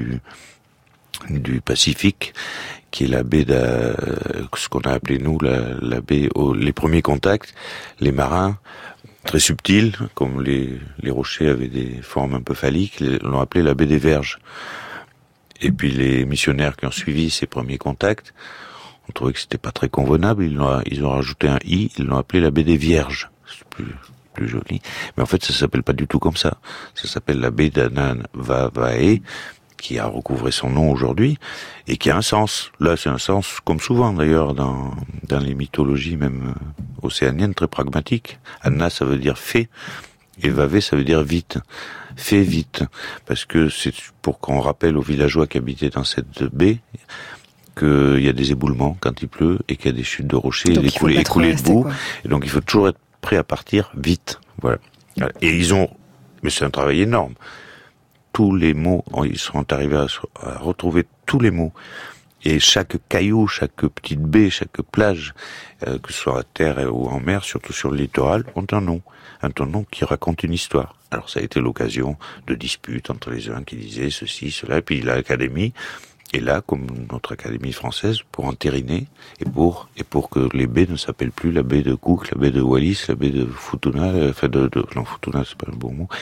du Pacifique, qui est la baie ce qu'on a appelé nous la baie les premiers contacts, les marins très subtils, comme les rochers avaient des formes un peu phalliques, l'ont appelé la baie des Verges. Et puis les missionnaires qui ont suivi ces premiers contacts ont trouvé que c'était pas très convenable, ils ont rajouté un i, ils l'ont appelé la baie des Vierges. C'est plus joli. Mais en fait, ça s'appelle pas du tout comme ça. Ça s'appelle la baie d'Ananvavae, qui a recouvré son nom aujourd'hui, et qui a un sens. Là, c'est un sens, comme souvent d'ailleurs, dans les mythologies même océaniennes, très pragmatique. Anna, ça veut dire fait, et Vave, ça veut dire vite. Fais vite. Parce que c'est pour qu'on rappelle aux villageois qui habitaient dans cette baie qu'il y a des éboulements quand il pleut, et qu'il y a des chutes de rochers, et couler debout. Et donc il faut toujours être prêt à partir vite. Voilà. Et mais c'est un travail énorme. Tous les mots, ils sont arrivés à retrouver tous les mots. Et chaque caillou, chaque petite baie, chaque plage, que ce soit à terre ou en mer, surtout sur le littoral, ont un nom qui raconte une histoire. Alors ça a été l'occasion de disputes entre les uns qui disaient ceci, cela, et puis l'Académie est là, comme notre Académie française, pour entériner et pour que les baies ne s'appellent plus la baie de Cook, la baie de Wallis, la baie de Futuna, non, Futuna c'est pas le bon mot,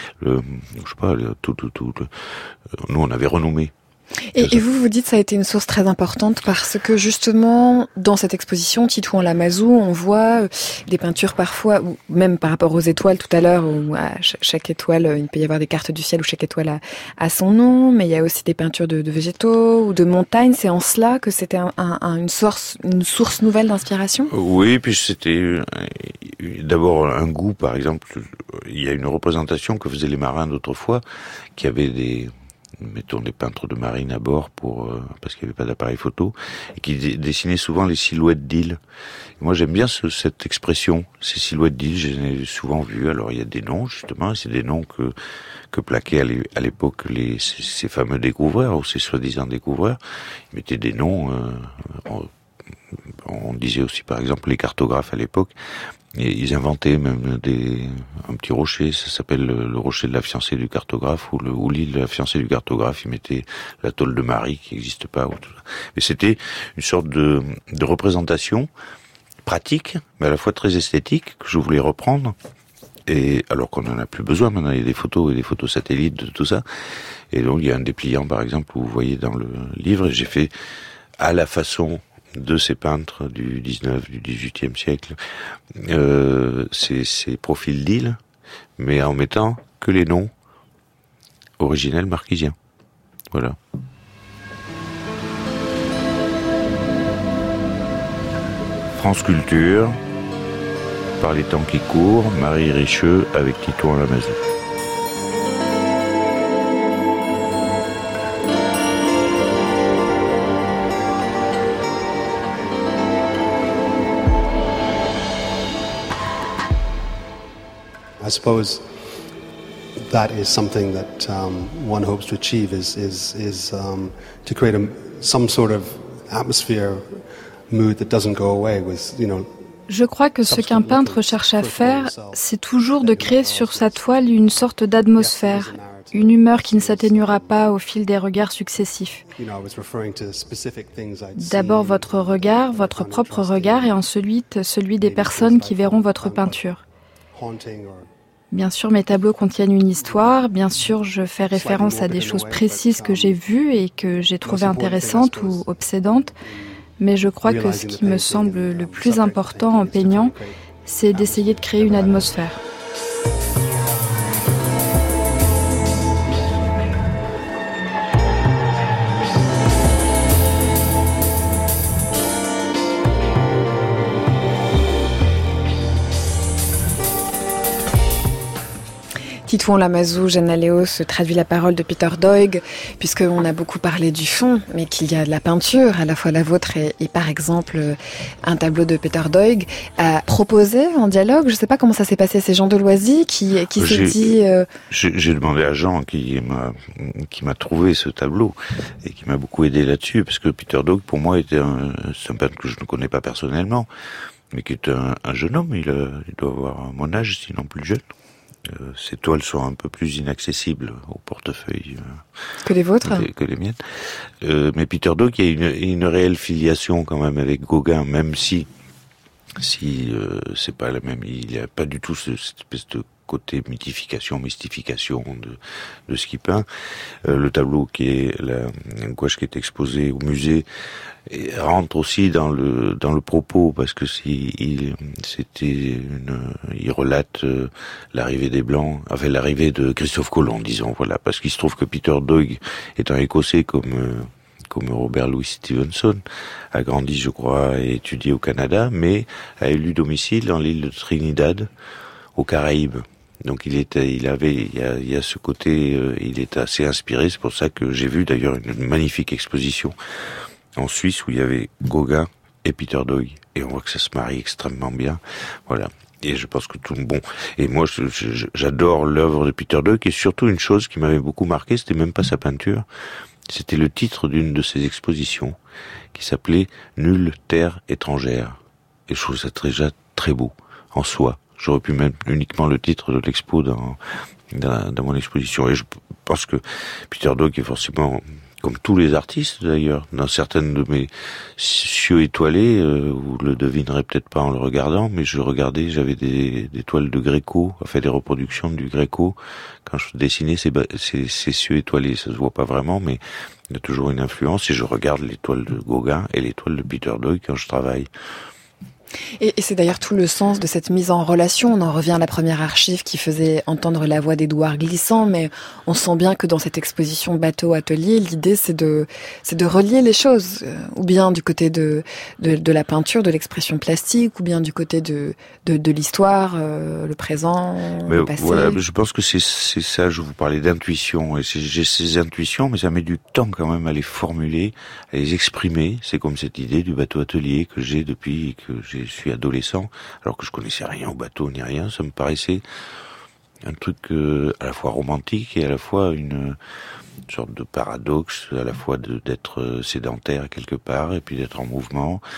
nous on avait renommé. Et vous dites ça a été une source très importante parce que justement dans cette exposition Titouan Lamazou, on voit des peintures parfois, ou même par rapport aux étoiles tout à l'heure, où à chaque étoile il peut y avoir des cartes du ciel où chaque étoile a son nom, mais il y a aussi des peintures de végétaux ou de montagnes. C'est en cela que c'était une source nouvelle d'inspiration? Oui, puis c'était d'abord un goût. Par exemple, il y a une représentation que faisaient les marins d'autrefois qui avaient des peintres de marine à bord parce qu'il n'y avait pas d'appareil photo, et qui dessinaient souvent les silhouettes d'îles. Moi j'aime bien cette expression, ces silhouettes d'îles, je les ai souvent vues. Alors il y a des noms justement, c'est des noms que plaquaient à l'époque ces fameux découvreurs, ou ces soi-disant découvreurs. Ils mettaient des noms on disait aussi par exemple les cartographes à l'époque, et ils inventaient même un petit rocher, ça s'appelle le rocher de la fiancée du cartographe, ou l'île de la fiancée du cartographe, ils mettaient l'atoll de Marie qui n'existe pas. Mais c'était une sorte de représentation pratique, mais à la fois très esthétique, que je voulais reprendre. Et alors qu'on n'en a plus besoin, maintenant il y a des photos et des photos satellites de tout ça. Et donc il y a un dépliant par exemple où vous voyez dans le livre, et j'ai fait à la façon de ces peintres du 19, du 18e siècle, ces profils d'îles, mais en mettant que les noms originels marquisiens. Voilà. France Culture, par les temps qui courent, Marie Richeux avec Titouan Lamazou. I suppose that is something that one hopes to achieve is to create some sort of atmosphere, mood that doesn't go away with, Je crois que ce qu'un peintre cherche à faire, c'est toujours de créer sur sa toile une sorte d'atmosphère, une humeur qui ne s'atténuera pas au fil des regards successifs. D'abord votre propre regard, et ensuite celui des personnes qui verront votre peinture. Bien sûr, mes tableaux contiennent une histoire, bien sûr, je fais référence à des choses précises que j'ai vues et que j'ai trouvées intéressantes ou obsédantes, mais je crois que ce qui me semble le plus important en peignant, c'est d'essayer de créer une atmosphère. Titouan Lamazou, Jeanne Léos traduit la parole de Peter Doig, puisqu'on a beaucoup parlé du fond, mais qu'il y a de la peinture, à la fois la vôtre et par exemple un tableau de Peter Doig, à proposer en dialogue. Je ne sais pas comment ça s'est passé, c'est Jean Deloisy qui s'est dit... J'ai demandé à Jean qui m'a trouvé ce tableau et qui m'a beaucoup aidé là-dessus, parce que Peter Doig pour moi c'est un peintre que je ne connais pas personnellement, mais qui est un jeune homme, il doit avoir mon âge, sinon plus jeune. Ces toiles sont un peu plus inaccessibles au portefeuille que les vôtres, que les miennes. Mais Peter Doig, il y a une réelle filiation quand même avec Gauguin, même si c'est pas la même. Il n'y a pas du tout cette espèce de côté mystification de ce qu'il peint. Le tableau qui est la gouache qui est exposé au musée rentre aussi dans le propos, parce que il relate l'arrivée des Blancs, enfin l'arrivée de Christophe Colomb, disons, voilà, parce qu'il se trouve que Peter Doig est un Écossais comme Robert Louis Stevenson, a grandi, je crois, et étudié au Canada, mais a élu domicile dans l'île de Trinidad, aux Caraïbes. Donc il y a ce côté, il est assez inspiré. C'est pour ça que j'ai vu d'ailleurs une magnifique exposition en Suisse où il y avait Gauguin et Peter Doig, et on voit que ça se marie extrêmement bien. Voilà. Et je pense que tout bon. Et moi, j'adore l'œuvre de Peter Doig, et surtout une chose qui m'avait beaucoup marqué, c'était même pas sa peinture, c'était le titre d'une de ses expositions qui s'appelait Nulle terre étrangère. Et je trouve ça déjà très beau en soi. J'aurais pu mettre uniquement le titre de l'expo dans mon exposition. Et je pense que Peter Doig est forcément, comme tous les artistes d'ailleurs, dans certaines de mes cieux étoilés, vous le devinerez peut-être pas en le regardant, mais j'avais des toiles de Gréco, enfin des reproductions du Gréco, quand je dessinais ces cieux étoilés. Ça se voit pas vraiment, mais il y a toujours une influence, et je regarde les toiles de Gauguin et les toiles de Peter Doig quand je travaille. Et c'est d'ailleurs tout le sens de cette mise en relation. On en revient à la première archive qui faisait entendre la voix d'Édouard Glissant, mais on sent bien que dans cette exposition bateau-atelier, l'idée c'est de relier les choses, ou bien du côté de la peinture, de l'expression plastique, ou bien du côté de l'histoire, le présent, le passé. Voilà, je pense que c'est ça, je vous parlais d'intuition, et j'ai ces intuitions, mais ça met du temps quand même à les formuler, à les exprimer. C'est comme cette idée du bateau-atelier que j'ai depuis que je suis adolescent, alors que je connaissais rien au bateau ni rien. Ça me paraissait un truc à la fois romantique et à la fois une sorte de paradoxe, à la fois d'être sédentaire quelque part et puis d'être en mouvement.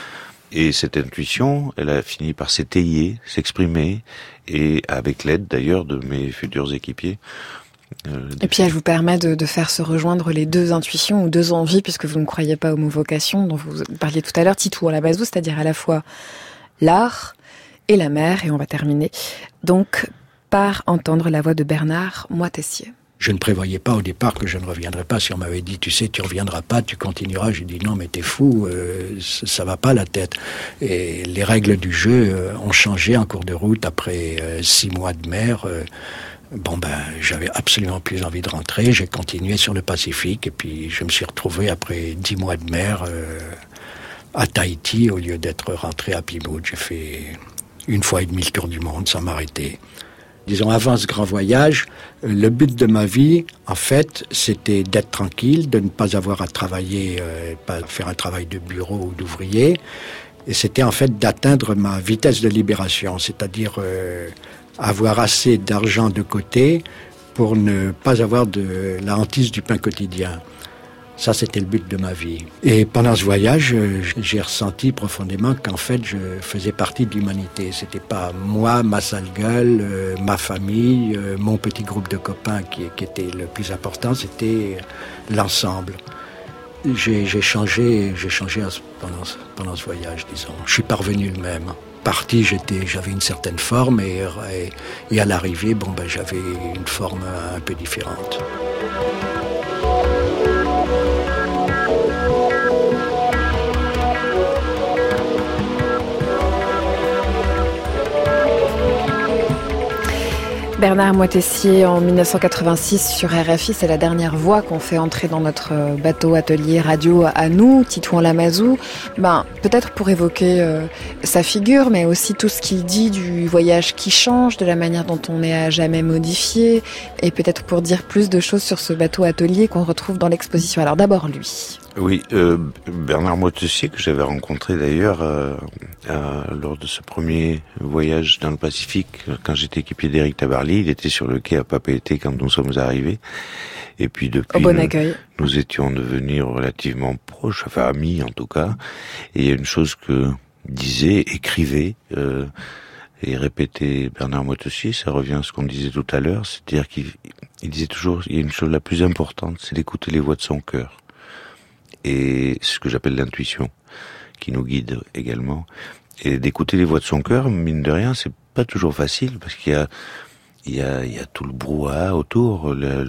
Et cette intuition, elle a fini par s'étayer, s'exprimer, et avec l'aide d'ailleurs de mes futurs équipiers. Et puis elle vous permet de faire se rejoindre les deux intuitions ou deux envies, puisque vous ne croyez pas au mot vocation, dont vous parliez tout à l'heure, Titouan Lamazou, c'est-à-dire à la fois l'art et la mer, et on va terminer donc par entendre la voix de Bernard Moitessier. Je ne prévoyais pas au départ que je ne reviendrais pas. Si on m'avait dit, tu sais, tu reviendras pas, tu continueras, j'ai dit non, mais t'es fou, ça va pas la tête. Et les règles du jeu ont changé en cours de route après 6 mois de mer. J'avais absolument plus envie de rentrer. J'ai continué sur le Pacifique et puis je me suis retrouvé après 10 mois de mer à Tahiti au lieu d'être rentré à Plymouth. J'ai fait 1 fois et demie le tour du monde sans m'arrêter. Disons, avant ce grand voyage, le but de ma vie, en fait, c'était d'être tranquille, de ne pas avoir à travailler, pas faire un travail de bureau ou d'ouvrier. Et c'était en fait d'atteindre ma vitesse de libération, c'est-à-dire avoir assez d'argent de côté pour ne pas avoir de la hantise du pain quotidien. Ça, c'était le but de ma vie. Et pendant ce voyage, j'ai ressenti profondément qu'en fait, je faisais partie de l'humanité. C'était pas moi, ma sale gueule, ma famille, mon petit groupe de copains qui était le plus important, c'était l'ensemble. J'ai changé pendant ce voyage, disons. Je suis pas revenu le même. Parti, j'avais une certaine forme et à l'arrivée, j'avais une forme un peu différente. Bernard Moitessier en 1986 sur RFI, c'est la dernière voix qu'on fait entrer dans notre bateau atelier radio à nous, Titouan Lamazou. Peut-être pour évoquer sa figure, mais aussi tout ce qu'il dit du voyage qui change, de la manière dont on n'est à jamais modifié, et peut-être pour dire plus de choses sur ce bateau atelier qu'on retrouve dans l'exposition. Alors d'abord lui. Oui, Bernard Moitessier, que j'avais rencontré d'ailleurs lors de ce premier voyage dans le Pacifique, quand j'étais équipier d'Éric Tabarly. Il était sur le quai à Papeete quand nous sommes arrivés. Et puis depuis, nous étions devenus relativement proches, enfin amis en tout cas. Et il y a une chose que disait, écrivait et répétait Bernard Moitessier, ça revient à ce qu'on disait tout à l'heure, c'est-à-dire qu'il disait toujours, il y a une chose la plus importante, c'est d'écouter les voix de son cœur. Et ce que j'appelle l'intuition, qui nous guide également. Et d'écouter les voix de son cœur, mine de rien, c'est pas toujours facile, parce qu'il y a tout le brouhaha autour, la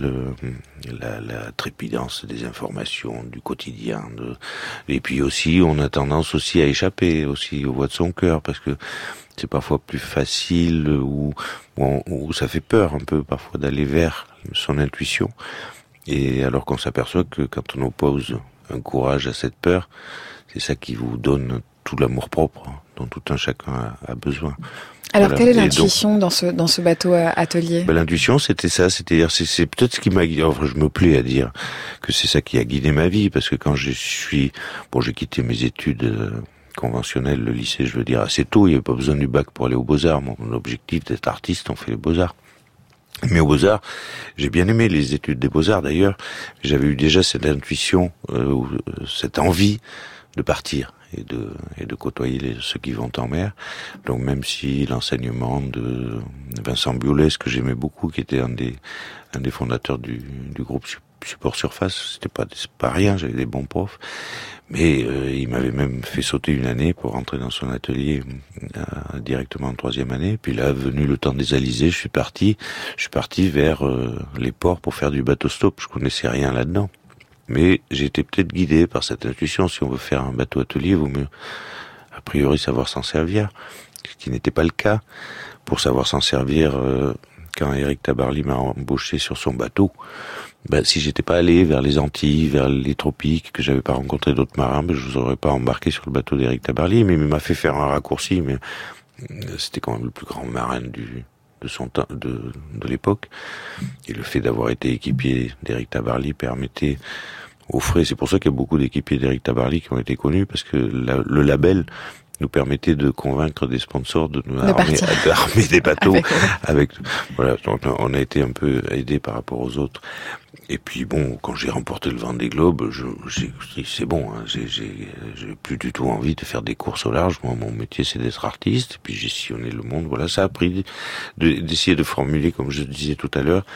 trépidance des informations, du quotidien. Et puis aussi, on a tendance aussi à échapper aussi aux voix de son cœur, parce que c'est parfois plus facile, ou ça fait peur un peu parfois d'aller vers son intuition. Et alors qu'on s'aperçoit que quand on oppose un courage à cette peur, c'est ça qui vous donne tout l'amour-propre dont tout un chacun a besoin. Alors, quelle est l'intuition dans ce bateau atelier ? L'intuition, c'était ça, c'est-à-dire, c'est peut-être ce qui m'a guidé. Enfin, je me plais à dire que c'est ça qui a guidé ma vie, parce que quand j'ai quitté mes études conventionnelles, le lycée, je veux dire, assez tôt, il n'y avait pas besoin du bac pour aller aux Beaux-Arts. Mon objectif d'être artiste, on fait les Beaux-Arts. Mais aux Beaux-Arts, j'ai bien aimé les études des Beaux-Arts d'ailleurs. J'avais eu déjà cette intuition, cette envie de partir et de côtoyer ceux qui vont en mer. Donc même si l'enseignement de Vincent Biolès, que j'aimais beaucoup, qui était un des fondateurs du groupe Support Surface, c'était pas rien, j'avais des bons profs. Mais il m'avait même fait sauter une année pour rentrer dans son atelier directement en 3e année. Puis là, venu le temps des Alizés, je suis parti vers les ports pour faire du bateau stop. Je connaissais rien là-dedans. Mais j'ai été peut-être guidé par cette intuition. Si on veut faire un bateau atelier, il vaut mieux, a priori, savoir s'en servir. Ce qui n'était pas le cas. Pour savoir s'en servir, quand Éric Tabarly m'a embauché sur son bateau, si j'étais pas allé vers les Antilles, vers les tropiques, que j'avais pas rencontré d'autres marins, je vous aurais pas embarqué sur le bateau d'Éric Tabarly, mais il m'a fait faire un raccourci, mais c'était quand même le plus grand marin de son temps, de l'époque. Et le fait d'avoir été équipier d'Éric Tabarly offrait, c'est pour ça qu'il y a beaucoup d'équipiers d'Éric Tabarly qui ont été connus, parce que le label nous permettait de convaincre des sponsors de nous armer des bateaux. Voilà, on a été un peu aidés par rapport aux autres. Et puis bon, quand j'ai remporté le Vendée Globe, j'ai dit c'est bon, hein, j'ai plus du tout envie de faire des courses au large. Moi, mon métier, c'est d'être artiste. Et puis j'ai sillonné le monde. Voilà, ça a pris d'essayer de formuler, comme je disais tout à l'heure,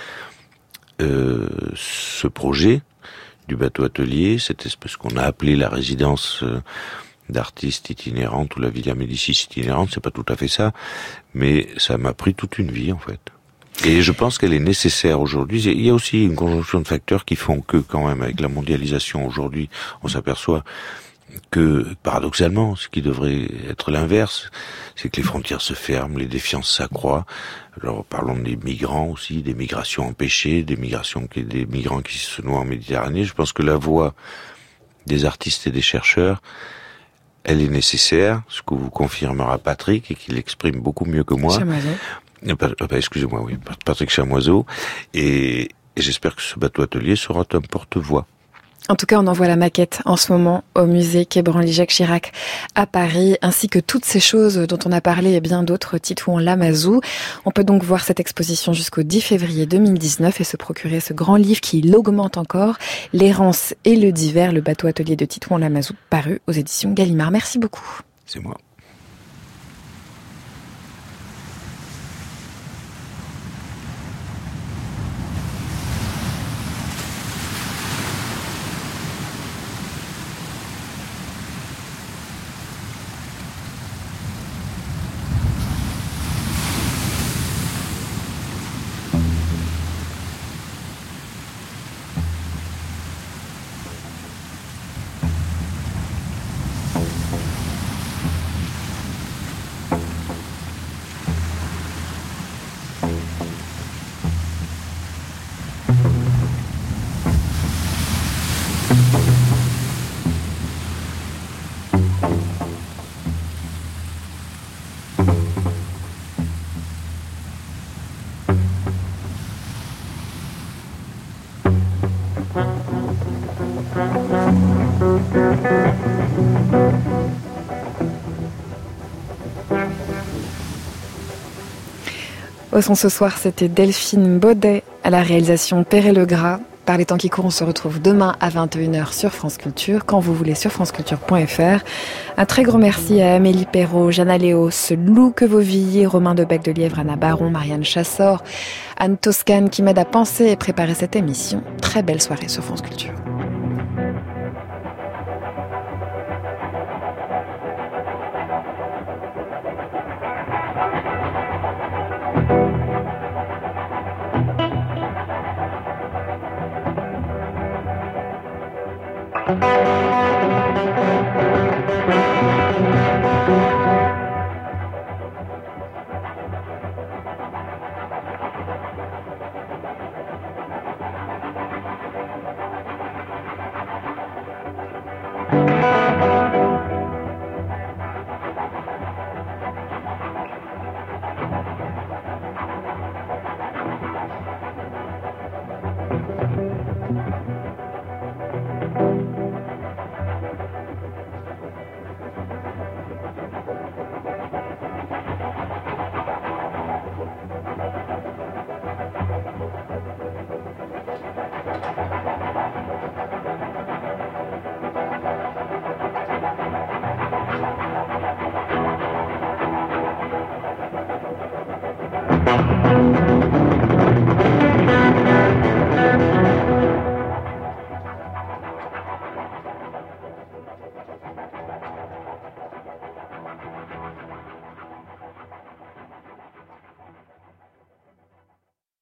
ce projet du bateau atelier, cette espèce qu'on a appelé la résidence d'artistes itinérantes ou la Villa Médicis itinérante. C'est pas tout à fait ça, mais ça m'a pris toute une vie en fait. Et je pense qu'elle est nécessaire aujourd'hui. Il y a aussi une conjonction de facteurs qui font que, quand même, avec la mondialisation aujourd'hui, on s'aperçoit que, paradoxalement, ce qui devrait être l'inverse, c'est que les frontières se ferment, les défiances s'accroissent. Alors, parlons des migrants aussi, des migrations empêchées, des migrants qui se noient en Méditerranée. Je pense que la voix des artistes et des chercheurs, elle est nécessaire, ce que vous confirmera Patrick, et qu'il exprime beaucoup mieux que moi. Excusez-moi, oui, Patrick Chamoiseau, et j'espère que ce bateau atelier sera un porte-voix. En tout cas, on envoie la maquette en ce moment au musée Quai Branly-Jacques Chirac à Paris, ainsi que toutes ces choses dont on a parlé et bien d'autres, Titouan Lamazou. On peut donc voir cette exposition jusqu'au 10 février 2019 et se procurer ce grand livre qui l'augmente encore, L'errance et le divers, le bateau atelier de Titouan Lamazou, paru aux éditions Gallimard. Merci beaucoup. C'est moi. Au son ce soir, c'était Delphine Baudet à la réalisation Perret Legras. Par les temps qui courent, on se retrouve demain à 21h sur France Culture, quand vous voulez sur franceculture.fr. Un très grand merci à Amélie Perrault, Jeanne Léos, Lou Quevauvilliers, Romain Debec de Lièvre, Anna Baron, Marianne Chassor, Anne Toscane qui m'aide à penser et préparer cette émission. Très belle soirée sur France Culture.